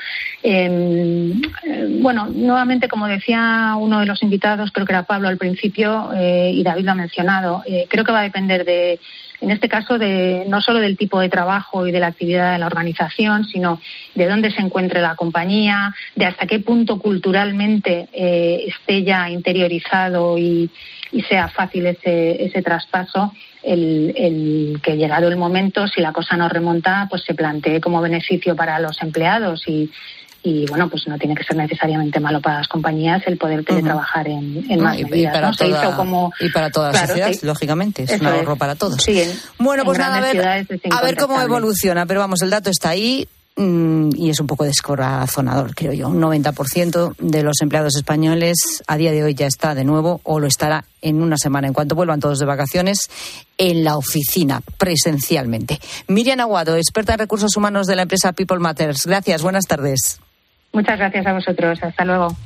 Eh, eh, bueno, nuevamente, como decía uno de los invitados, creo que era Pablo al principio, eh, y David lo ha mencionado, eh, creo que va a depender de... en este caso, de no solo del tipo de trabajo y de la actividad de la organización, sino de dónde se encuentre la compañía, de hasta qué punto culturalmente eh, esté ya interiorizado y, y sea fácil ese, ese traspaso, el, el que llegado el momento, si la cosa no remonta, pues se plantee como beneficio para los empleados y Y, bueno, pues no tiene que ser necesariamente malo para las compañías el poder teletrabajar uh-huh. en, en más y, medidas. Y para, ¿no? toda, se hizo como, y para toda la claro, sociedad, sí. lógicamente. Es Eso un ahorro es. para todos. Sí, en, bueno, pues en nada, a ver, a ver cómo evoluciona. Pero vamos, el dato está ahí mmm, y es un poco descorazonador, creo yo. Un noventa por ciento de los empleados españoles a día de hoy ya está de nuevo, o lo estará en una semana, en cuanto vuelvan todos de vacaciones, en la oficina, presencialmente. Miriam Aguado, experta en recursos humanos de la empresa People Matters. Gracias, buenas tardes. Muchas gracias a vosotros. Hasta luego.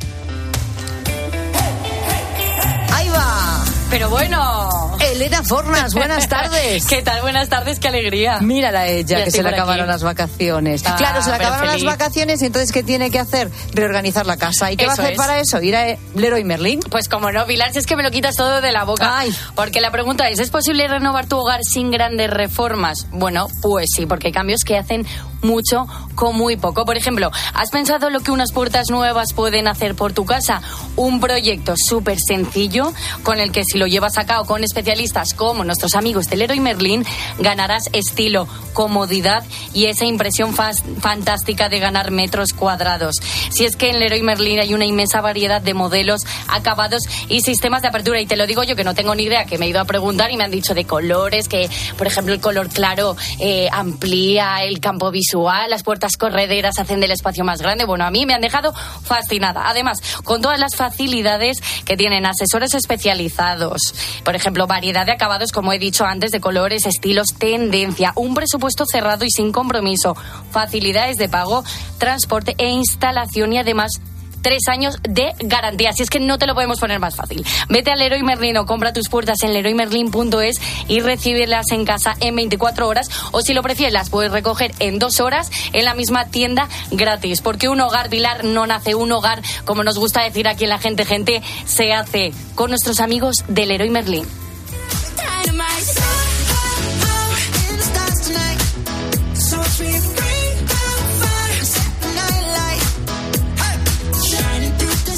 ¡Ahí va! Pero bueno... Elena Fornas, buenas tardes. ¿Qué tal? Buenas tardes, qué alegría. Mírala a ella, ya que se le acabaron aquí. las vacaciones. Ah, claro, se le acabaron feliz. las vacaciones y entonces, ¿qué tiene que hacer? Reorganizar la casa. ¿Y qué eso va a hacer es. para eso? ¿Ir a Leroy Merlin? Pues como no, Pilar, si es que me lo quitas todo de la boca. Ay. Porque la pregunta es, ¿es posible renovar tu hogar sin grandes reformas? Bueno, pues sí, porque hay cambios que hacen mucho con muy poco. Por ejemplo, ¿has pensado lo que unas puertas nuevas pueden hacer por tu casa? Un proyecto súper sencillo con el que si lo llevas a cabo con especialistas como nuestros amigos de Leroy Merlin, ganarás estilo, comodidad y esa impresión fa- fantástica de ganar metros cuadrados. Si es que en Leroy Merlin hay una inmensa variedad de modelos, acabados y sistemas de apertura, y te lo digo yo que no tengo ni idea, que me he ido a preguntar y me han dicho de colores, que por ejemplo el color claro eh, amplía el campo visual, las puertas correderas hacen del espacio más grande. Bueno, a mí me han dejado fascinada. Además, con todas las facilidades que tienen asesores especializados, por ejemplo, variedad de acabados, como he dicho antes, de colores, estilos, tendencia, un presupuesto cerrado y sin compromiso, facilidades de pago, transporte e instalación, y además tres años de garantía. Así es que no te lo podemos poner más fácil. Vete a Leroy Merlin o compra tus puertas en leroy merlin punto es y recíbelas en casa en veinticuatro horas, o si lo prefieres las puedes recoger en dos horas en la misma tienda gratis. Porque un hogar, Pilar, no nace. Un hogar, como nos gusta decir aquí en La Gente Gente, se hace con nuestros amigos de Leroy Merlin.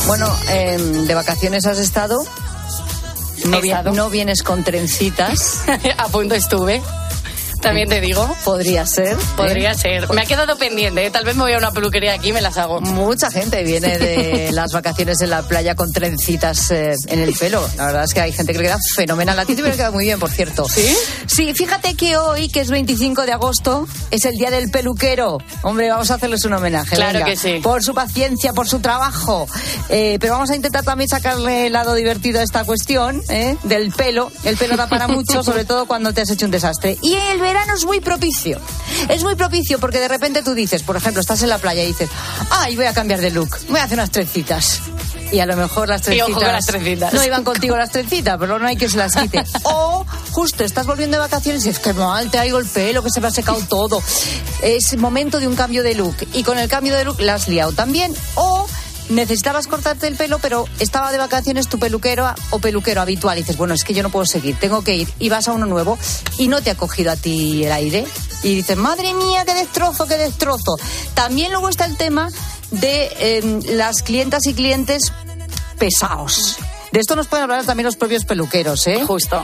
Bueno, eh, ¿de vacaciones has estado? No, vi- no vienes con trencitas. A punto estuve. También te digo. Podría ser. Podría ¿eh? ser. Me ha quedado pendiente, ¿eh? Tal vez me voy a una peluquería aquí y me las hago. Mucha gente viene de las vacaciones en la playa con trencitas eh, en el pelo. La verdad es que hay gente que le queda fenomenal. A ti te me queda muy bien, por cierto. ¿Sí? Sí, fíjate que hoy, que es veinticinco de agosto, es el Día del Peluquero. Hombre, vamos a hacerles un homenaje. Claro venga, que sí. Por su paciencia, por su trabajo. Eh, pero vamos a intentar también sacarle el lado divertido a esta cuestión ¿eh? del pelo. El pelo da para mucho, sobre todo cuando te has hecho un desastre. Y el verano es muy propicio. Es muy propicio porque de repente tú dices, por ejemplo, estás en la playa y dices, ay, voy a cambiar de look, voy a hacer unas trencitas. Y a lo mejor las trencitas, y ojo con las trencitas. No iban contigo las trencitas, pero no hay que se las quite. O justo estás volviendo de vacaciones y dices, qué mal, te traigo el pelo, que se me ha secado todo. Es momento de un cambio de look. Y con el cambio de look la has liado también. O necesitabas cortarte el pelo, pero estaba de vacaciones tu peluquero o peluquero habitual y dices, bueno, es que yo no puedo seguir, tengo que ir, y vas a uno nuevo y no te ha cogido a ti el aire y dices, madre mía, qué destrozo, qué destrozo. También luego está el tema de eh, las clientas y clientes pesados. De esto nos pueden hablar también los propios peluqueros, ¿eh? Justo.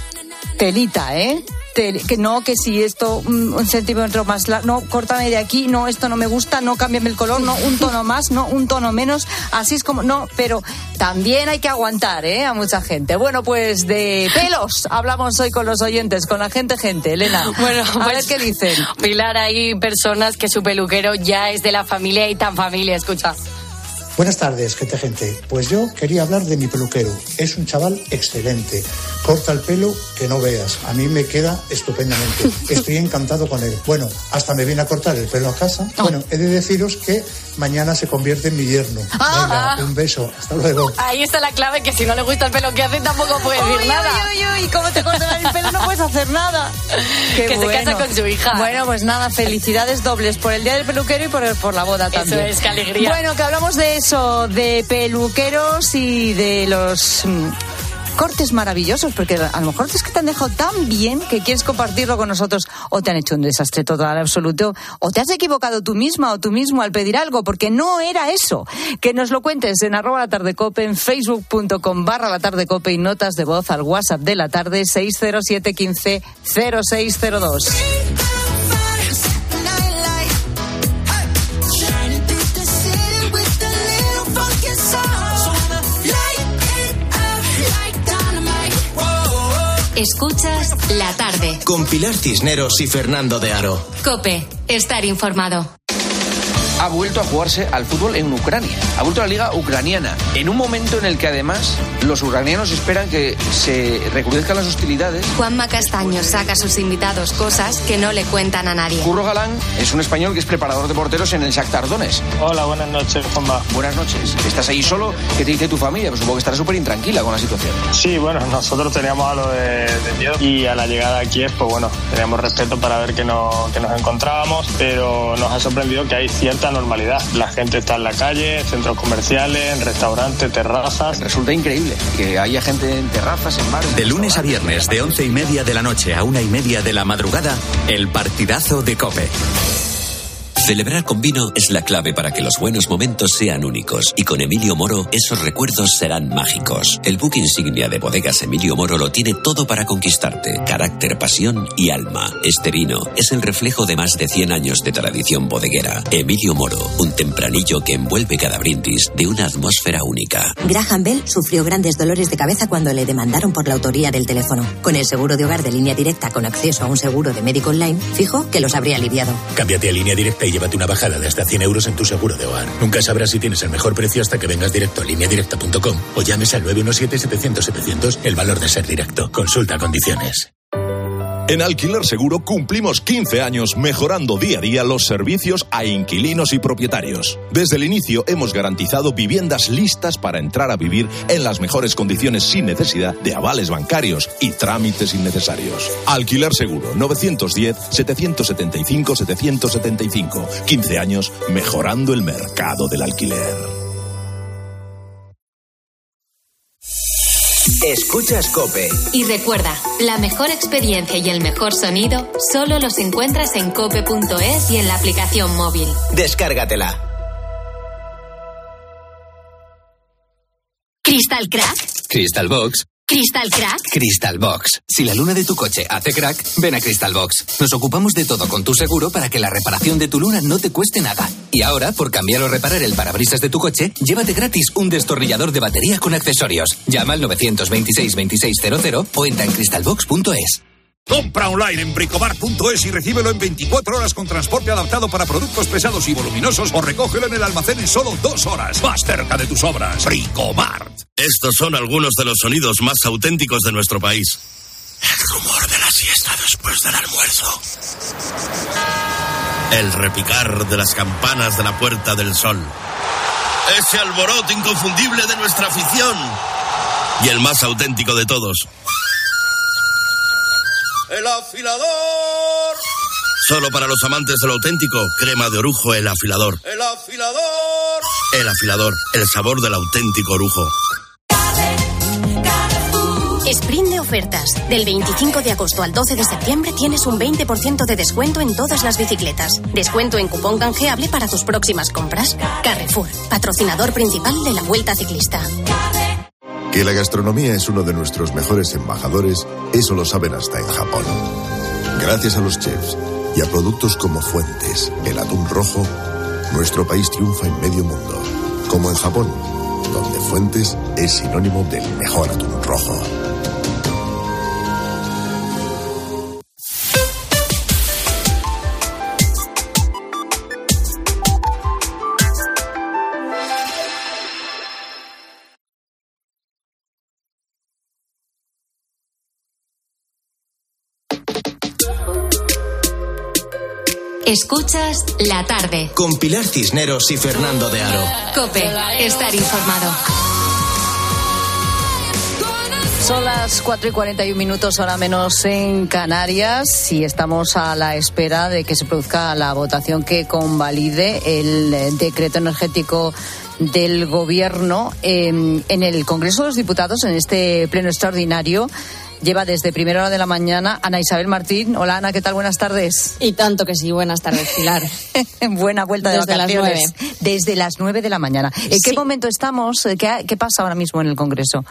Telita, ¿eh? Que no, que si esto un, un centímetro más largo, no, córtame de aquí, no, esto no me gusta, no, cámbiame el color, no, un tono más, no, un tono menos, así es como, no, pero también hay que aguantar, ¿eh? A mucha gente. Bueno, pues de pelos hablamos hoy con los oyentes, con la gente, gente, Elena. Bueno, a pues, ver qué dicen. Pilar, hay personas que su peluquero ya es de la familia y tan familia, escucha. Buenas tardes, gente, gente. Pues yo quería hablar de mi peluquero. Es un chaval excelente. Corta el pelo que no veas. A mí me queda estupendamente. Estoy encantado con él. Bueno, hasta me viene a cortar el pelo a casa. Bueno, he de deciros que mañana se convierte en mi yerno. Venga, un beso. Hasta luego. Ahí está la clave, que si no le gusta el pelo que hace tampoco puede decir uy, nada. Uy, uy, uy, ¿cómo te cortan el pelo? No puedes hacer nada. Qué que bueno. se casa con su hija. Bueno, pues nada, felicidades dobles por el día del peluquero y por, el, por la boda también. Eso es, qué alegría. Bueno, que hablamos de eso, de peluqueros y de los mmm, cortes maravillosos, porque a lo mejor es que te han dejado tan bien que quieres compartirlo con nosotros, o te han hecho un desastre total absoluto, o te has equivocado tú misma o tú mismo al pedir algo, porque no era eso. Que nos lo cuentes en arroba la tarde cope, en facebook.com barra la tarde cope y notas de voz al WhatsApp de la tarde seis cero siete uno cinco cero seis cero dos. Escuchas La Tarde. Con Pilar Cisneros y Fernando de Aro. COPE. Estar informado. Ha vuelto a jugarse al fútbol en Ucrania. Ha vuelto a la liga ucraniana. En un momento en el que además los ucranianos esperan que se recrudezcan las hostilidades. Juanma Castaño saca a sus invitados cosas que no le cuentan a nadie. Curro Galán es un español que es preparador de porteros en el Shakhtar Donetsk. Hola, buenas noches, Juanma. Buenas noches. ¿Estás ahí solo? ¿Qué te dice tu familia? Pues supongo que estarás súper intranquila con la situación. Sí, bueno, nosotros teníamos algo de, de miedo y a la llegada a Kiev, pues bueno, teníamos respeto para ver que, no, que nos encontrábamos, pero nos ha sorprendido que hay cierta normalidad. La gente está en la calle, en centros comerciales, en restaurantes, terrazas. Resulta increíble que haya gente en terrazas, en bares. De lunes a viernes, de once y media de la noche a una y media de la madrugada, el partidazo de COPE. Celebrar con vino es la clave para que los buenos momentos sean únicos, y con Emilio Moro esos recuerdos serán mágicos. El buque insignia de Bodegas Emilio Moro lo tiene todo para conquistarte: carácter, pasión y alma. Este vino es el reflejo de más de cien años de tradición bodeguera. Emilio Moro, un tempranillo que envuelve cada brindis de una atmósfera única. Graham Bell sufrió grandes dolores de cabeza cuando le demandaron por la autoría del teléfono. Con el seguro de hogar de Línea Directa con acceso a un seguro de médico online, fijo que los habría aliviado. Cámbiate a Línea Directa y llévate una bajada de hasta cien euros en tu seguro de hogar. Nunca sabrás si tienes el mejor precio hasta que vengas directo a línea directa punto com o llames al nueve uno siete, setecientos, setecientos, el valor de ser directo. Consulta condiciones. En Alquiler Seguro cumplimos quince años mejorando día a día los servicios a inquilinos y propietarios. Desde el inicio hemos garantizado viviendas listas para entrar a vivir en las mejores condiciones sin necesidad de avales bancarios y trámites innecesarios. Alquiler Seguro, nueve uno cero, setecientos setenta y cinco, setecientos setenta y cinco. quince años mejorando el mercado del alquiler. Escuchas COPE. Y recuerda, la mejor experiencia y el mejor sonido solo los encuentras en cope punto es y en la aplicación móvil. Descárgatela. ¿Crystal Crack? Crystal Box. ¿Crystal Crack? Crystal Box. Si la luna de tu coche hace crack, ven a Crystal Box. Nos ocupamos de todo con tu seguro para que la reparación de tu luna no te cueste nada. Y ahora, por cambiar o reparar el parabrisas de tu coche, llévate gratis un destornillador de batería con accesorios. Llama al nueve dos seis, veintiséis cero cero o entra en crystal box punto es. Compra online en bricobar punto es y recíbelo en veinticuatro horas con transporte adaptado para productos pesados y voluminosos o recógelo en el almacén en solo dos horas. Más cerca de tus obras. Bricomart. Estos son algunos de los sonidos más auténticos de nuestro país. El rumor de la siesta después del almuerzo. El repicar de las campanas de la Puerta del Sol. Ese alboroto inconfundible de nuestra afición. Y el más auténtico de todos. ¡El afilador! Solo para los amantes de lo auténtico, crema de orujo El Afilador. ¡El afilador! El Afilador, el sabor del auténtico orujo. Sprint de ofertas. Del veinticinco de agosto al doce de septiembre tienes un veinte por ciento de descuento en todas las bicicletas. Descuento en cupón canjeable para tus próximas compras. Carrefour, patrocinador principal de la Vuelta Ciclista. Que la gastronomía es uno de nuestros mejores embajadores, eso lo saben hasta en Japón. Gracias a los chefs y a productos como Fuentes, el atún rojo, nuestro país triunfa en medio mundo. Como en Japón, donde Fuentes es sinónimo del mejor atún rojo. Escuchas La Tarde. Con Pilar Cisneros y Fernando de Aro. COPE. Estar informado. Son las cuatro y cuarenta y un minutos, hora menos en Canarias, y estamos a la espera de que se produzca la votación que convalide el decreto energético del Gobierno. En el Congreso de los Diputados, en este pleno extraordinario, lleva desde primera hora de la mañana Ana Isabel Martín. Hola, Ana, ¿qué tal? Buenas tardes. Y tanto que sí, buenas tardes, Pilar. Buena vuelta de Desde vacaciones. las nueve. Desde las nueve de la mañana. ¿En qué Sí. momento estamos? ¿Qué, qué pasa ahora mismo en el Congreso?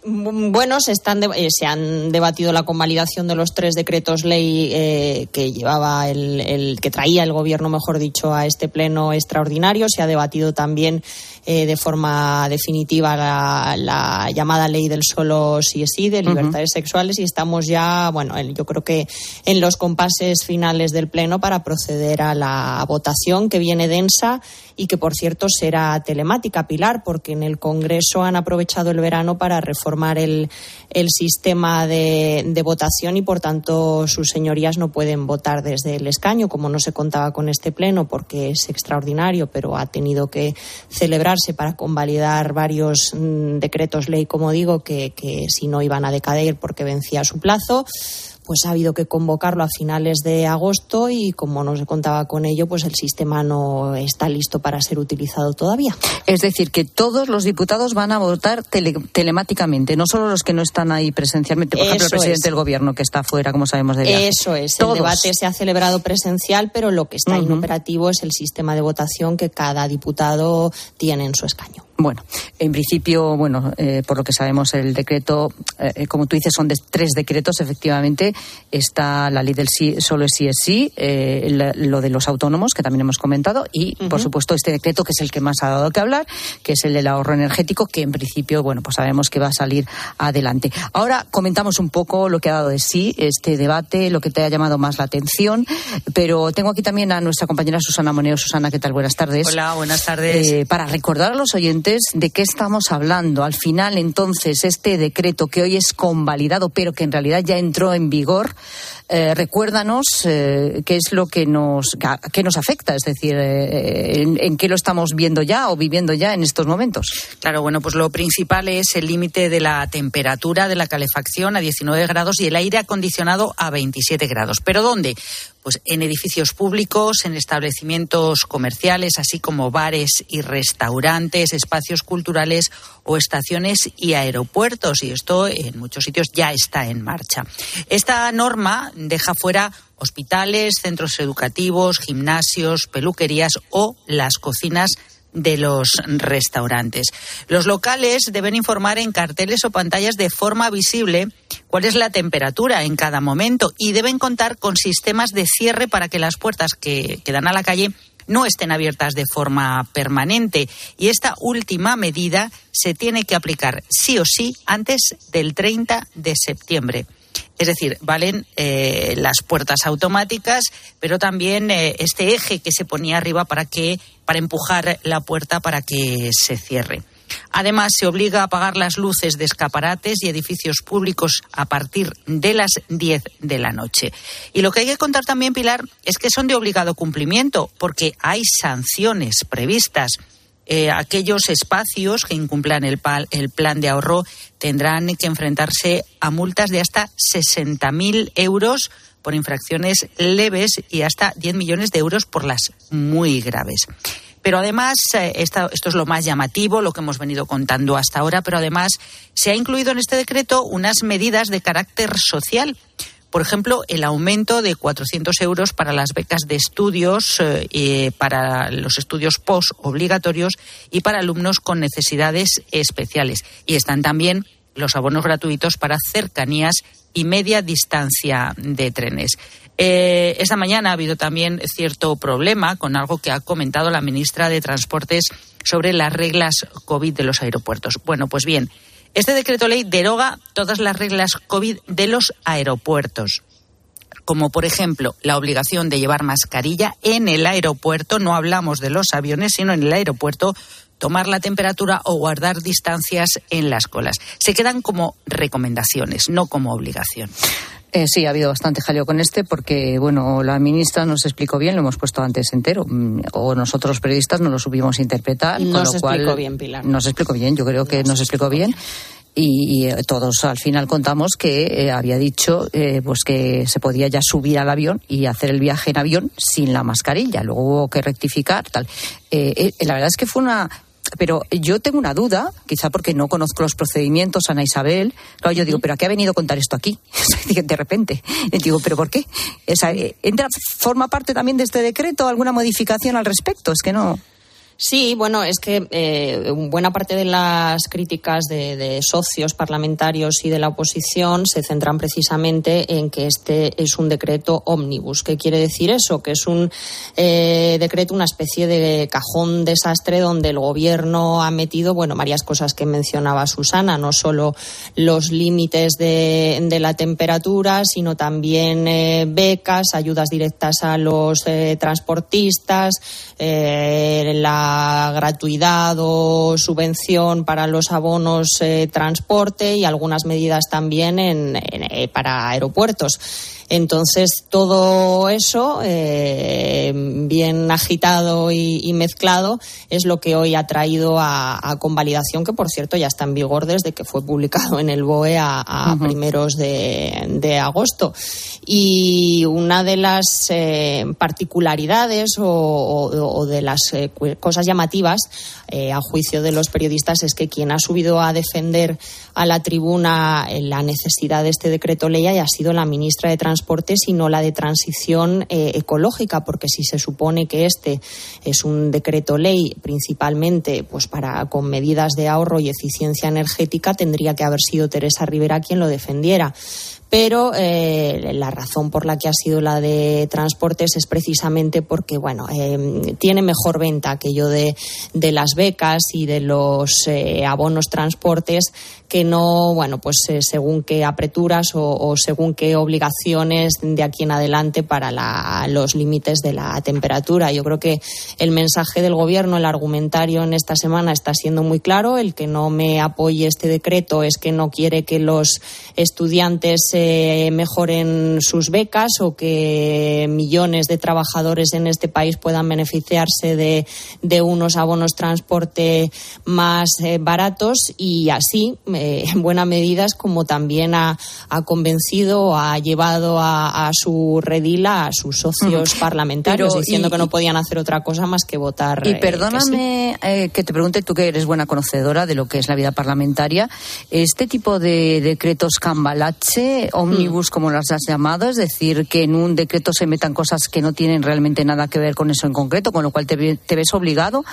Bueno, se, están de- eh, se han debatido la convalidación de los tres decretos ley eh, que llevaba el, el que traía el Gobierno, mejor dicho, a este pleno extraordinario. Se ha debatido también eh, de forma definitiva la, la llamada ley del solo sí es sí, de libertades uh-huh. sexuales, y estamos ya, bueno, el, yo creo que en los compases finales del pleno para proceder a la votación, que viene densa y que, por cierto, será telemática, Pilar, porque en el Congreso han aprovechado el verano para reformar el, el sistema de, de votación y, por tanto, sus señorías no pueden votar desde el escaño, como no se contaba con este pleno porque es extraordinario, pero ha tenido que celebrarse para convalidar varios mm, decretos ley, como digo, que, que si no iban a decaer porque vencía su plazo. Pues ha habido que convocarlo a finales de agosto y, como no se contaba con ello, pues el sistema no está listo para ser utilizado todavía. Es decir, que todos los diputados van a votar tele, telemáticamente, no solo los que no están ahí presencialmente. Por ejemplo, el Eso presidente es. del Gobierno, que está fuera, como sabemos, de viaje. Eso es. Todos. El debate se ha celebrado presencial, pero lo que está Uh-huh. inoperativo es el sistema de votación que cada diputado tiene en su escaño. Bueno, en principio, bueno, eh, por lo que sabemos, el decreto, eh, como tú dices, son de tres decretos, efectivamente. Está la ley del sí, solo es sí es sí, eh, la, lo de los autónomos, que también hemos comentado, y, uh-huh. por supuesto, este decreto, que es el que más ha dado que hablar, que es el del ahorro energético, que en principio, bueno, pues sabemos que va a salir adelante. Ahora comentamos un poco lo que ha dado de sí este debate, lo que te ha llamado más la atención, pero tengo aquí también a nuestra compañera Susana Moneo. Susana, ¿qué tal? Buenas tardes. Hola, buenas tardes. Eh, para recordar a los oyentes de qué estamos hablando. Al final, entonces, este decreto que hoy es convalidado, pero que en realidad ya entró en vigor, eh, recuérdanos eh, qué es lo que nos, qué nos afecta, es decir, eh, en, en qué lo estamos viendo ya o viviendo ya en estos momentos. Claro, bueno, pues lo principal es el límite de la temperatura de la calefacción a diecinueve grados y el aire acondicionado a veintisiete grados. ¿Pero dónde? Pues en edificios públicos, en establecimientos comerciales, así como bares y restaurantes, espacios culturales o estaciones y aeropuertos. Y esto en muchos sitios ya está en marcha. Esta norma deja fuera hospitales, centros educativos, gimnasios, peluquerías o las cocinas de los restaurantes. Los locales deben informar en carteles o pantallas de forma visible cuál es la temperatura en cada momento y deben contar con sistemas de cierre para que las puertas que, que dan a la calle no estén abiertas de forma permanente. Y esta última medida se tiene que aplicar sí o sí antes del treinta de septiembre. Es decir, valen eh, las puertas automáticas, pero también eh, este eje que se ponía arriba para que para empujar la puerta para que se cierre. Además, se obliga a apagar las luces de escaparates y edificios públicos a partir de las diez de la noche. Y lo que hay que contar también, Pilar, es que son de obligado cumplimiento, porque hay sanciones previstas. Eh, aquellos espacios que incumplan el, pal, el plan de ahorro tendrán que enfrentarse a multas de hasta sesenta mil euros por infracciones leves y hasta diez millones de euros por las muy graves. Pero además, eh, esta, esto es lo más llamativo, lo que hemos venido contando hasta ahora, pero además se ha incluido en este decreto unas medidas de carácter social. Por ejemplo, el aumento de cuatrocientos euros para las becas de estudios, eh, para los estudios postobligatorios y para alumnos con necesidades especiales. Y están también los abonos gratuitos para cercanías y media distancia de trenes. Eh, esta mañana ha habido también cierto problema con algo que ha comentado la ministra de Transportes sobre las reglas COVID de los aeropuertos. Bueno, pues bien, este decreto ley deroga todas las reglas COVID de los aeropuertos, como por ejemplo la obligación de llevar mascarilla en el aeropuerto, no hablamos de los aviones, sino en el aeropuerto, tomar la temperatura o guardar distancias en las colas. Se quedan como recomendaciones, no como obligación. Eh, sí, ha habido bastante jaleo con este porque, bueno, la ministra nos explicó bien, lo hemos puesto antes entero, o nosotros los periodistas no lo supimos interpretar. Nos con lo explicó cual, bien, Pilar. Nos explicó bien, yo creo que nos, nos explicó bien. Y, y todos al final contamos que eh, había dicho eh, pues que se podía ya subir al avión y hacer el viaje en avión sin la mascarilla. Luego hubo que rectificar, tal. Eh, eh, la verdad es que fue una... Pero yo tengo una duda, quizá porque no conozco los procedimientos, Ana Isabel. Claro, yo digo, ¿pero a qué ha venido a contar esto aquí? De repente. Y digo, ¿pero por qué? O sea, ¿entra, forma parte también de este decreto alguna modificación al respecto? Es que no... Sí, bueno, es que eh, buena parte de las críticas de, de socios parlamentarios y de la oposición se centran precisamente en que este es un decreto ómnibus. ¿Qué quiere decir eso? Que es un eh, decreto, una especie de cajón desastre donde el gobierno ha metido, bueno, varias cosas que mencionaba Susana, no solo los límites de, de la temperatura, sino también eh, becas, ayudas directas a los eh, transportistas, eh, la gratuidad o subvención para los abonos eh, transporte y algunas medidas también en, en, eh, para aeropuertos. Entonces, todo eso, eh, bien agitado y, y mezclado, es lo que hoy ha traído a, a convalidación, que por cierto ya está en vigor desde que fue publicado en el B O E a, a uh-huh. primeros de, de agosto. Y una de las eh, particularidades o, o, o de las eh, cosas llamativas, eh, a juicio de los periodistas, es que quien ha subido a defender a la tribuna la necesidad de este decreto ley ha sido la ministra de Transportes, sino la de Transición eh, Ecológica, porque si se supone que este es un decreto ley principalmente pues para con medidas de ahorro y eficiencia energética, tendría que haber sido Teresa Rivera quien lo defendiera. Pero eh, la razón por la que ha sido la de Transportes es precisamente porque, bueno, eh, tiene mejor venta aquello de, de las becas y de los eh, abonos transportes que no, bueno, pues eh, según qué apreturas o, o según qué obligaciones de aquí en adelante para la, los límites de la temperatura. Yo creo que el mensaje del Gobierno, el argumentario en esta semana está siendo muy claro. El que no me apoye este decreto es que no quiere que los estudiantes eh, mejoren sus becas o que millones de trabajadores en este país puedan beneficiarse de, de unos abonos transporte más eh, baratos, y así eh, en buena medida es como también ha, ha convencido, ha llevado a, a su redil a sus socios mm. parlamentarios, Pero, diciendo y, que no podían hacer otra cosa más que votar. Y perdóname eh, que, sí. eh, que te pregunte, tú que eres buena conocedora de lo que es la vida parlamentaria, este tipo de decretos cambalache, ómnibus, mm. como las has llamado, es decir, que en un decreto se metan cosas que no tienen realmente nada que ver con eso en concreto, con lo cual te, te ves obligado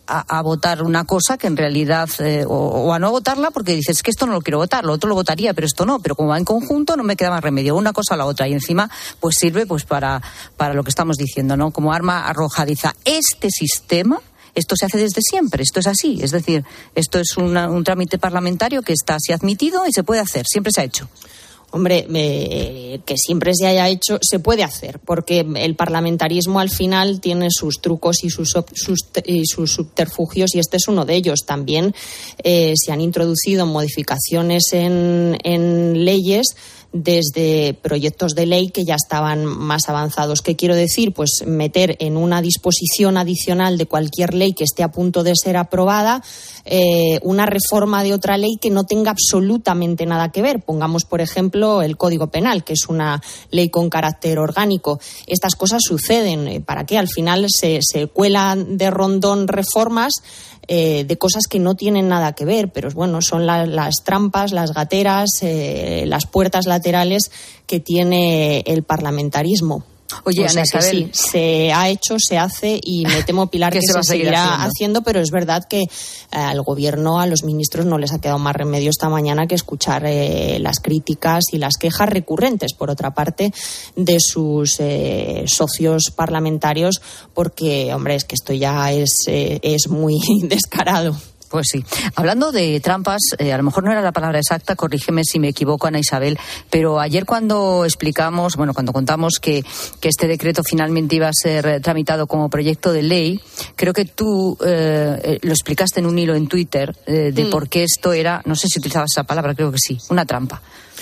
a, a votar una cosa que en realidad, eh, o, o a no votarla porque dices que esto no lo quiero votar, lo otro lo votaría, pero esto no, pero como va en conjunto no me queda más remedio, una cosa a la otra, y encima pues sirve pues para, para lo que estamos diciendo, ¿no? Como arma arrojadiza. Este sistema, esto se hace desde siempre, esto es así, es decir, esto es una, un trámite parlamentario que está así admitido y se puede hacer, siempre se ha hecho. Hombre, eh, que siempre se haya hecho, se puede hacer, porque el parlamentarismo al final tiene sus trucos y sus, sus, y sus subterfugios, y este es uno de ellos. También eh, se han introducido modificaciones en, en leyes desde proyectos de ley que ya estaban más avanzados. ¿Qué quiero decir? Pues meter en una disposición adicional de cualquier ley que esté a punto de ser aprobada eh, una reforma de otra ley que no tenga absolutamente nada que ver. Pongamos, por ejemplo, el Código Penal, que es una ley con carácter orgánico. Estas cosas suceden. ¿Para qué? Al final se, se cuelan de rondón reformas Eh, de cosas que no tienen nada que ver, pero bueno, son la, las trampas, las gateras, eh, las puertas laterales que tiene el parlamentarismo. Oye, o sea Ana Isabel, que sí, se ha hecho, se hace y me temo, Pilar, que, que se, se seguirá haciendo? haciendo, pero es verdad que eh, al gobierno, a los ministros no les ha quedado más remedio esta mañana que escuchar eh, las críticas y las quejas recurrentes, por otra parte, de sus eh, socios parlamentarios, porque, hombre, es que esto ya es, eh, es muy descarado. Pues sí. Hablando de trampas, eh, a lo mejor no era la palabra exacta, corrígeme si me equivoco, Ana Isabel, pero ayer cuando explicamos, bueno, cuando contamos que, que este decreto finalmente iba a ser tramitado como proyecto de ley, creo que tú eh, lo explicaste en un hilo en Twitter eh, de mm. por qué esto era, no sé si utilizabas esa palabra, creo que sí, una trampa.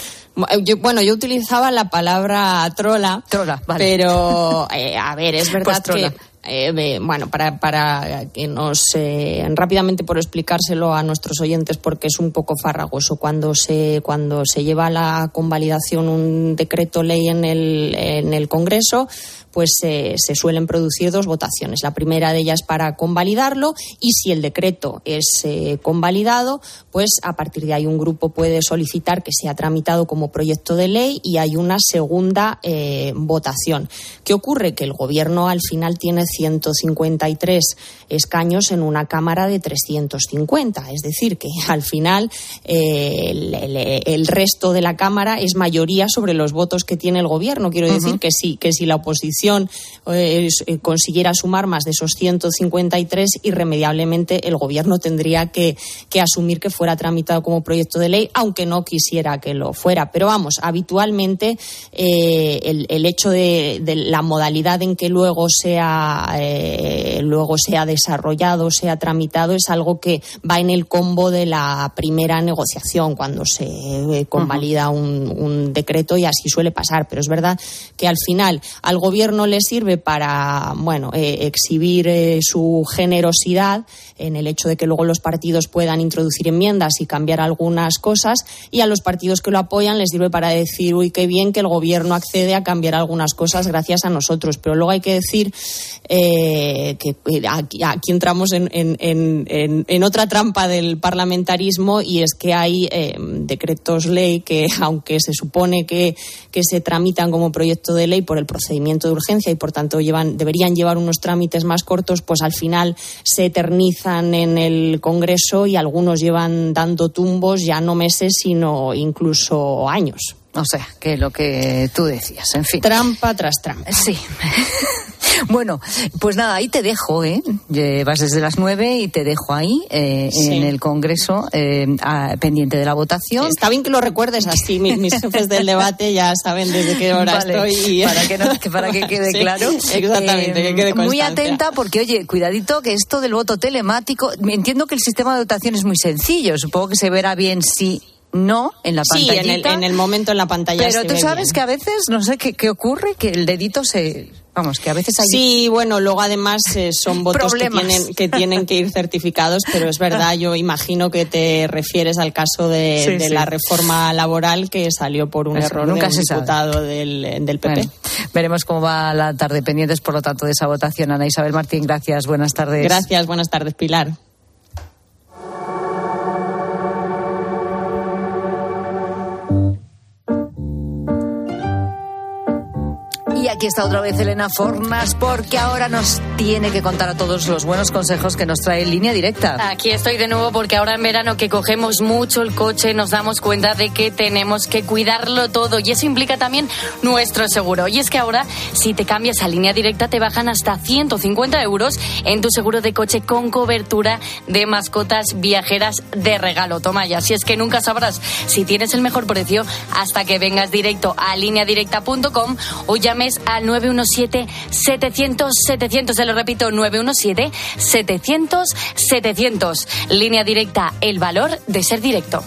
Yo, bueno, yo utilizaba la palabra trola, trola vale. pero, eh, a ver, es verdad pues que... Eh, bueno, para, para que nos eh, rápidamente por explicárselo a nuestros oyentes, porque es un poco farragoso. Cuando se cuando se lleva a la convalidación un decreto ley en el en el Congreso, pues eh, se suelen producir dos votaciones. La primera de ellas para convalidarlo, y si el decreto es eh, convalidado, pues a partir de ahí un grupo puede solicitar que sea tramitado como proyecto de ley y hay una segunda eh, votación. ¿Qué ocurre? Que el Gobierno al final tiene ciento cincuenta y tres escaños en una Cámara de trescientos cincuenta. Es decir, que al final eh, el, el, el resto de la Cámara es mayoría sobre los votos que tiene el Gobierno. Quiero decir uh-huh. que sí, que si la oposición eh, eh, consiguiera sumar más de esos ciento cincuenta y tres, irremediablemente el Gobierno tendría que, que asumir que fuera tramitado como proyecto de ley, aunque no quisiera que lo fuera. Pero vamos, habitualmente eh, el, el hecho de, de la modalidad en que luego sea Eh, luego sea desarrollado, sea tramitado, es algo que va en el combo de la primera negociación, cuando se eh, convalida uh-huh. un, un decreto, y así suele pasar. Pero es verdad que al final al Gobierno le sirve para, bueno, eh, exhibir eh, su generosidad en el hecho de que luego los partidos puedan introducir enmiendas y cambiar algunas cosas, y a los partidos que lo apoyan les sirve para decir, uy, qué bien que el Gobierno accede a cambiar algunas cosas gracias a nosotros. Pero luego hay que decir Eh, que aquí, aquí entramos en, en, en, en otra trampa del parlamentarismo, y es que hay eh, decretos ley que, aunque se supone que, que se tramitan como proyecto de ley por el procedimiento de urgencia y por tanto llevan, deberían llevar unos trámites más cortos, pues al final se eternizan en el Congreso y algunos llevan dando tumbos ya no meses sino incluso años. O sea, que lo que tú decías, en fin. Trampa tras trampa. Sí. Bueno, pues nada, ahí te dejo, ¿eh? Vas desde las nueve y te dejo ahí, eh, sí. en el Congreso, eh, a, pendiente de la votación. Está bien que lo recuerdes así, mis, mis jefes del debate ya saben desde qué hora vale, estoy. Y... Para que, no, que, para que quede sí, claro. Exactamente, eh, que quede constancia. Muy atenta, porque, oye, cuidadito que esto del voto telemático, entiendo que el sistema de votación es muy sencillo, supongo que se verá bien si... No, en la pantallita. Sí, en el, en el momento en la pantalla. Pero se tú ve sabes bien. Que a veces, no sé qué, qué ocurre, que el dedito se... Vamos, que a veces hay... Sí, bueno, luego además eh, son votos que tienen, que tienen que ir certificados, pero es verdad, yo imagino que te refieres al caso de, sí, de sí. la reforma laboral que salió por un Eso, error de un diputado del, del P P. Bueno, veremos cómo va la tarde, pendientes por lo tanto de esa votación. Ana Isabel Martín, gracias, buenas tardes. Gracias, buenas tardes, Pilar. Y Y aquí está otra vez Elena Fornas, porque ahora nos tiene que contar a todos los buenos consejos que nos trae Línea Directa. Aquí estoy de nuevo porque ahora en verano que cogemos mucho el coche nos damos cuenta de que tenemos que cuidarlo todo y eso implica también nuestro seguro. Y es que ahora si te cambias a Línea Directa te bajan hasta ciento cincuenta euros en tu seguro de coche con cobertura de mascotas viajeras de regalo. Toma ya, si es que nunca sabrás si tienes el mejor precio hasta que vengas directo a línea directa punto com o llames al nueve uno siete, setecientos, setecientos, se lo repito, nueve uno siete, setecientos, setecientos. Línea Directa, el valor de ser directo.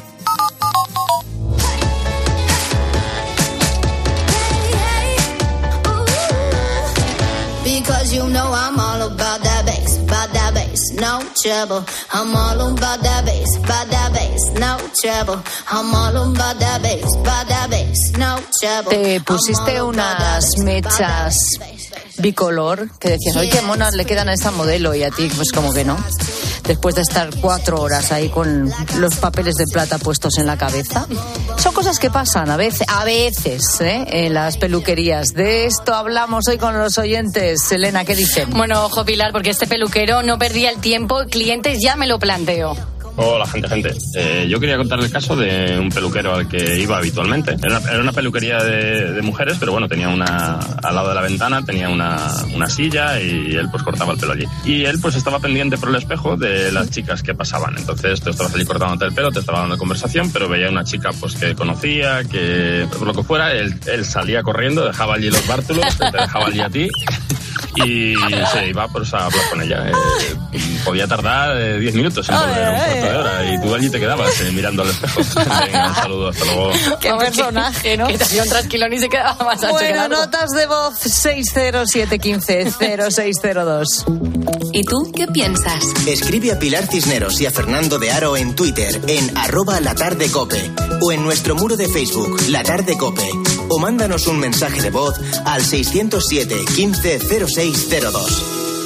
Because you know I'm all about that bass, about that bass, no trouble. I'm all about that bass, about that bass, no trouble. I'm all about that bass, about that bass, no trouble. Te pusiste unas mechas bicolor que decías, oye, qué monas le quedan a esta modelo, y a ti pues como que no. Después de estar cuatro horas ahí con los papeles de plata puestos en la cabeza. Son cosas que pasan a veces, a veces, ¿eh? En las peluquerías. De esto hablamos hoy con los oyentes. Elena, ¿qué dicen? Bueno, ojo, Pilar, porque este peluquero no perdía el tiempo. Clientes ya me lo planteo. Hola, gente, gente. Eh, yo quería contar el caso de un peluquero al que iba habitualmente. Era una, era una peluquería de, de mujeres, pero bueno, tenía una, al lado de la ventana, tenía una, una silla y él pues cortaba el pelo allí. Y él pues estaba pendiente por el espejo de las chicas que pasaban. Entonces tú estabas allí cortándote el pelo, te estaba dando conversación, pero veía una chica pues que conocía, que por lo que fuera, él, él salía corriendo, dejaba allí los bártulos, te dejaba allí a ti. Y se iba pues, a hablar con ella. Eh, podía tardar diez minutos en volver, un cuarto de hora, y tú allí te quedabas eh, mirando al espejo. Venga, un saludo, hasta luego. Qué personaje, ¿no? Que te hacía un trasquilón y se quedaba más ancho. Bueno, notas de voz seis cero siete uno cinco cero seis cero dos. ¿Y tú qué piensas? Escribe a Pilar Cisneros y a Fernando de Aro en Twitter, en arroba latardecope, o en nuestro muro de Facebook, La Tarde Cope, o mándanos un mensaje de voz al seiscientos siete, quince, cero seis cero dos.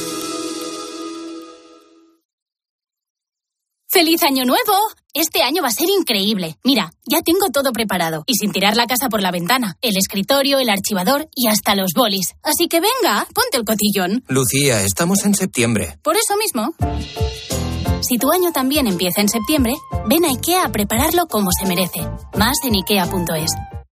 ¡Feliz Año Nuevo! Este año va a ser increíble. Mira, ya tengo todo preparado y sin tirar la casa por la ventana. El escritorio, el archivador y hasta los bolis. Así que venga, ponte el cotillón. Lucía, estamos en septiembre. Por eso mismo. Si tu año también empieza en septiembre, ven a IKEA a prepararlo como se merece. Más en ikea punto es.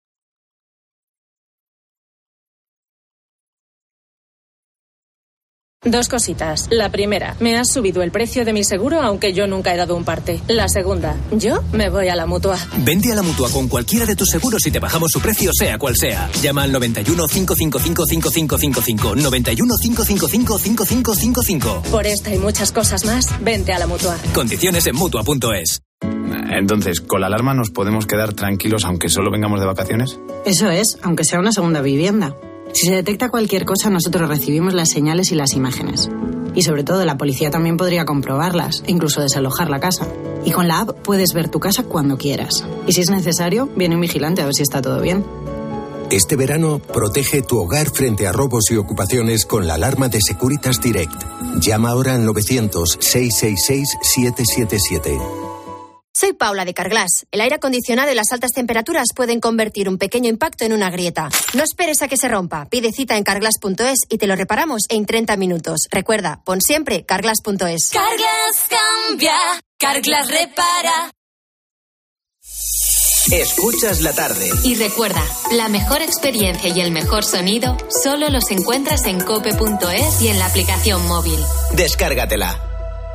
Dos cositas. La primera, me has subido el precio de mi seguro aunque yo nunca he dado un parte. La segunda, yo me voy a la Mutua. Vente a la Mutua con cualquiera de tus seguros y te bajamos su precio sea cual sea. Llama al noventa y uno, cinco cinco cinco, cinco cinco cinco cinco. noventa y uno, cinco cinco cinco, cinco cinco cinco cinco. Por esta y muchas cosas más, vente a la Mutua. Condiciones en Mutua punto es. Entonces, ¿con la alarma nos podemos quedar tranquilos aunque solo vengamos de vacaciones? Eso es, aunque sea una segunda vivienda. Si se detecta cualquier cosa, nosotros recibimos las señales y las imágenes. Y sobre todo, la policía también podría comprobarlas e incluso desalojar la casa. Y con la app puedes ver tu casa cuando quieras. Y si es necesario, viene un vigilante a ver si está todo bien. Este verano, protege tu hogar frente a robos y ocupaciones con la alarma de Securitas Direct. Llama ahora al novecientos, seiscientos sesenta y seis, setecientos setenta y siete. Soy Paula de Carglass. El aire acondicionado y las altas temperaturas pueden convertir un pequeño impacto en una grieta. No esperes a que se rompa. Pide cita en carglass punto es y te lo reparamos en treinta minutos. Recuerda, pon siempre carglass punto es. Carglass cambia, Carglass repara. Escuchas la tarde. Y recuerda, la mejor experiencia y el mejor sonido solo los encuentras en cope punto es y en la aplicación móvil. Descárgatela.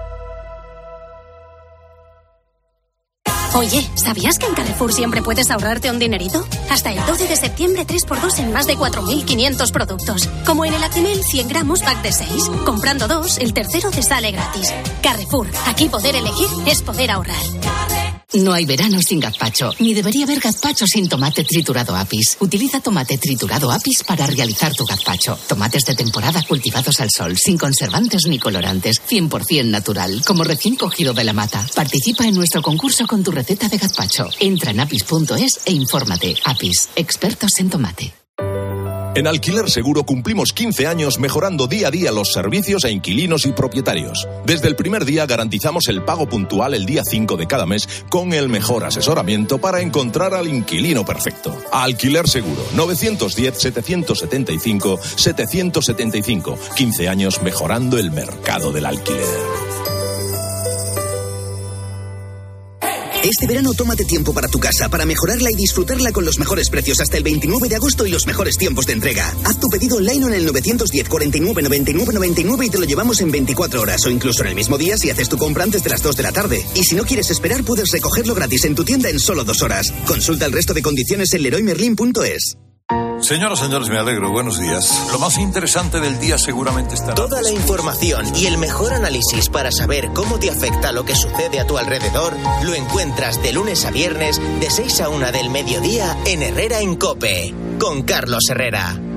Oye, ¿sabías que en Carrefour siempre puedes ahorrarte un dinerito? Hasta el doce de septiembre, tres por dos en más de cuatro mil quinientos productos. Como en el Actimel cien gramos pack de seis. Comprando dos, el tercero te sale gratis. Carrefour, aquí poder elegir es poder ahorrar. No hay verano sin gazpacho, ni debería haber gazpacho sin tomate triturado Apis. Utiliza tomate triturado Apis para realizar tu gazpacho. Tomates de temporada cultivados al sol, sin conservantes ni colorantes, cien por ciento natural, como recién cogido de la mata. Participa en nuestro concurso con tu receta de gazpacho. Entra en apis punto es e infórmate. Apis, expertos en tomate. En Alquiler Seguro cumplimos quince años mejorando día a día los servicios a inquilinos y propietarios. Desde el primer día garantizamos el pago puntual el día cinco de cada mes con el mejor asesoramiento para encontrar al inquilino perfecto. Alquiler Seguro, novecientos diez, setecientos setenta y cinco, setecientos setenta y cinco. quince años mejorando el mercado del alquiler. Este verano tómate tiempo para tu casa, para mejorarla y disfrutarla con los mejores precios hasta el veintinueve de agosto y los mejores tiempos de entrega. Haz tu pedido online en el novecientos diez, cuarenta y nueve, noventa y nueve, noventa y nueve y te lo llevamos en veinticuatro horas o incluso en el mismo día si haces tu compra antes de las dos de la tarde. Y si no quieres esperar, puedes recogerlo gratis en tu tienda en solo dos horas. Consulta el resto de condiciones en leroy merlin punto es. Señoras, señores, me alegro. Buenos días. Lo más interesante del día seguramente estará... Toda la información y el mejor análisis para saber cómo te afecta lo que sucede a tu alrededor lo encuentras de lunes a viernes de seis a una del mediodía en Herrera en COPE, con Carlos Herrera.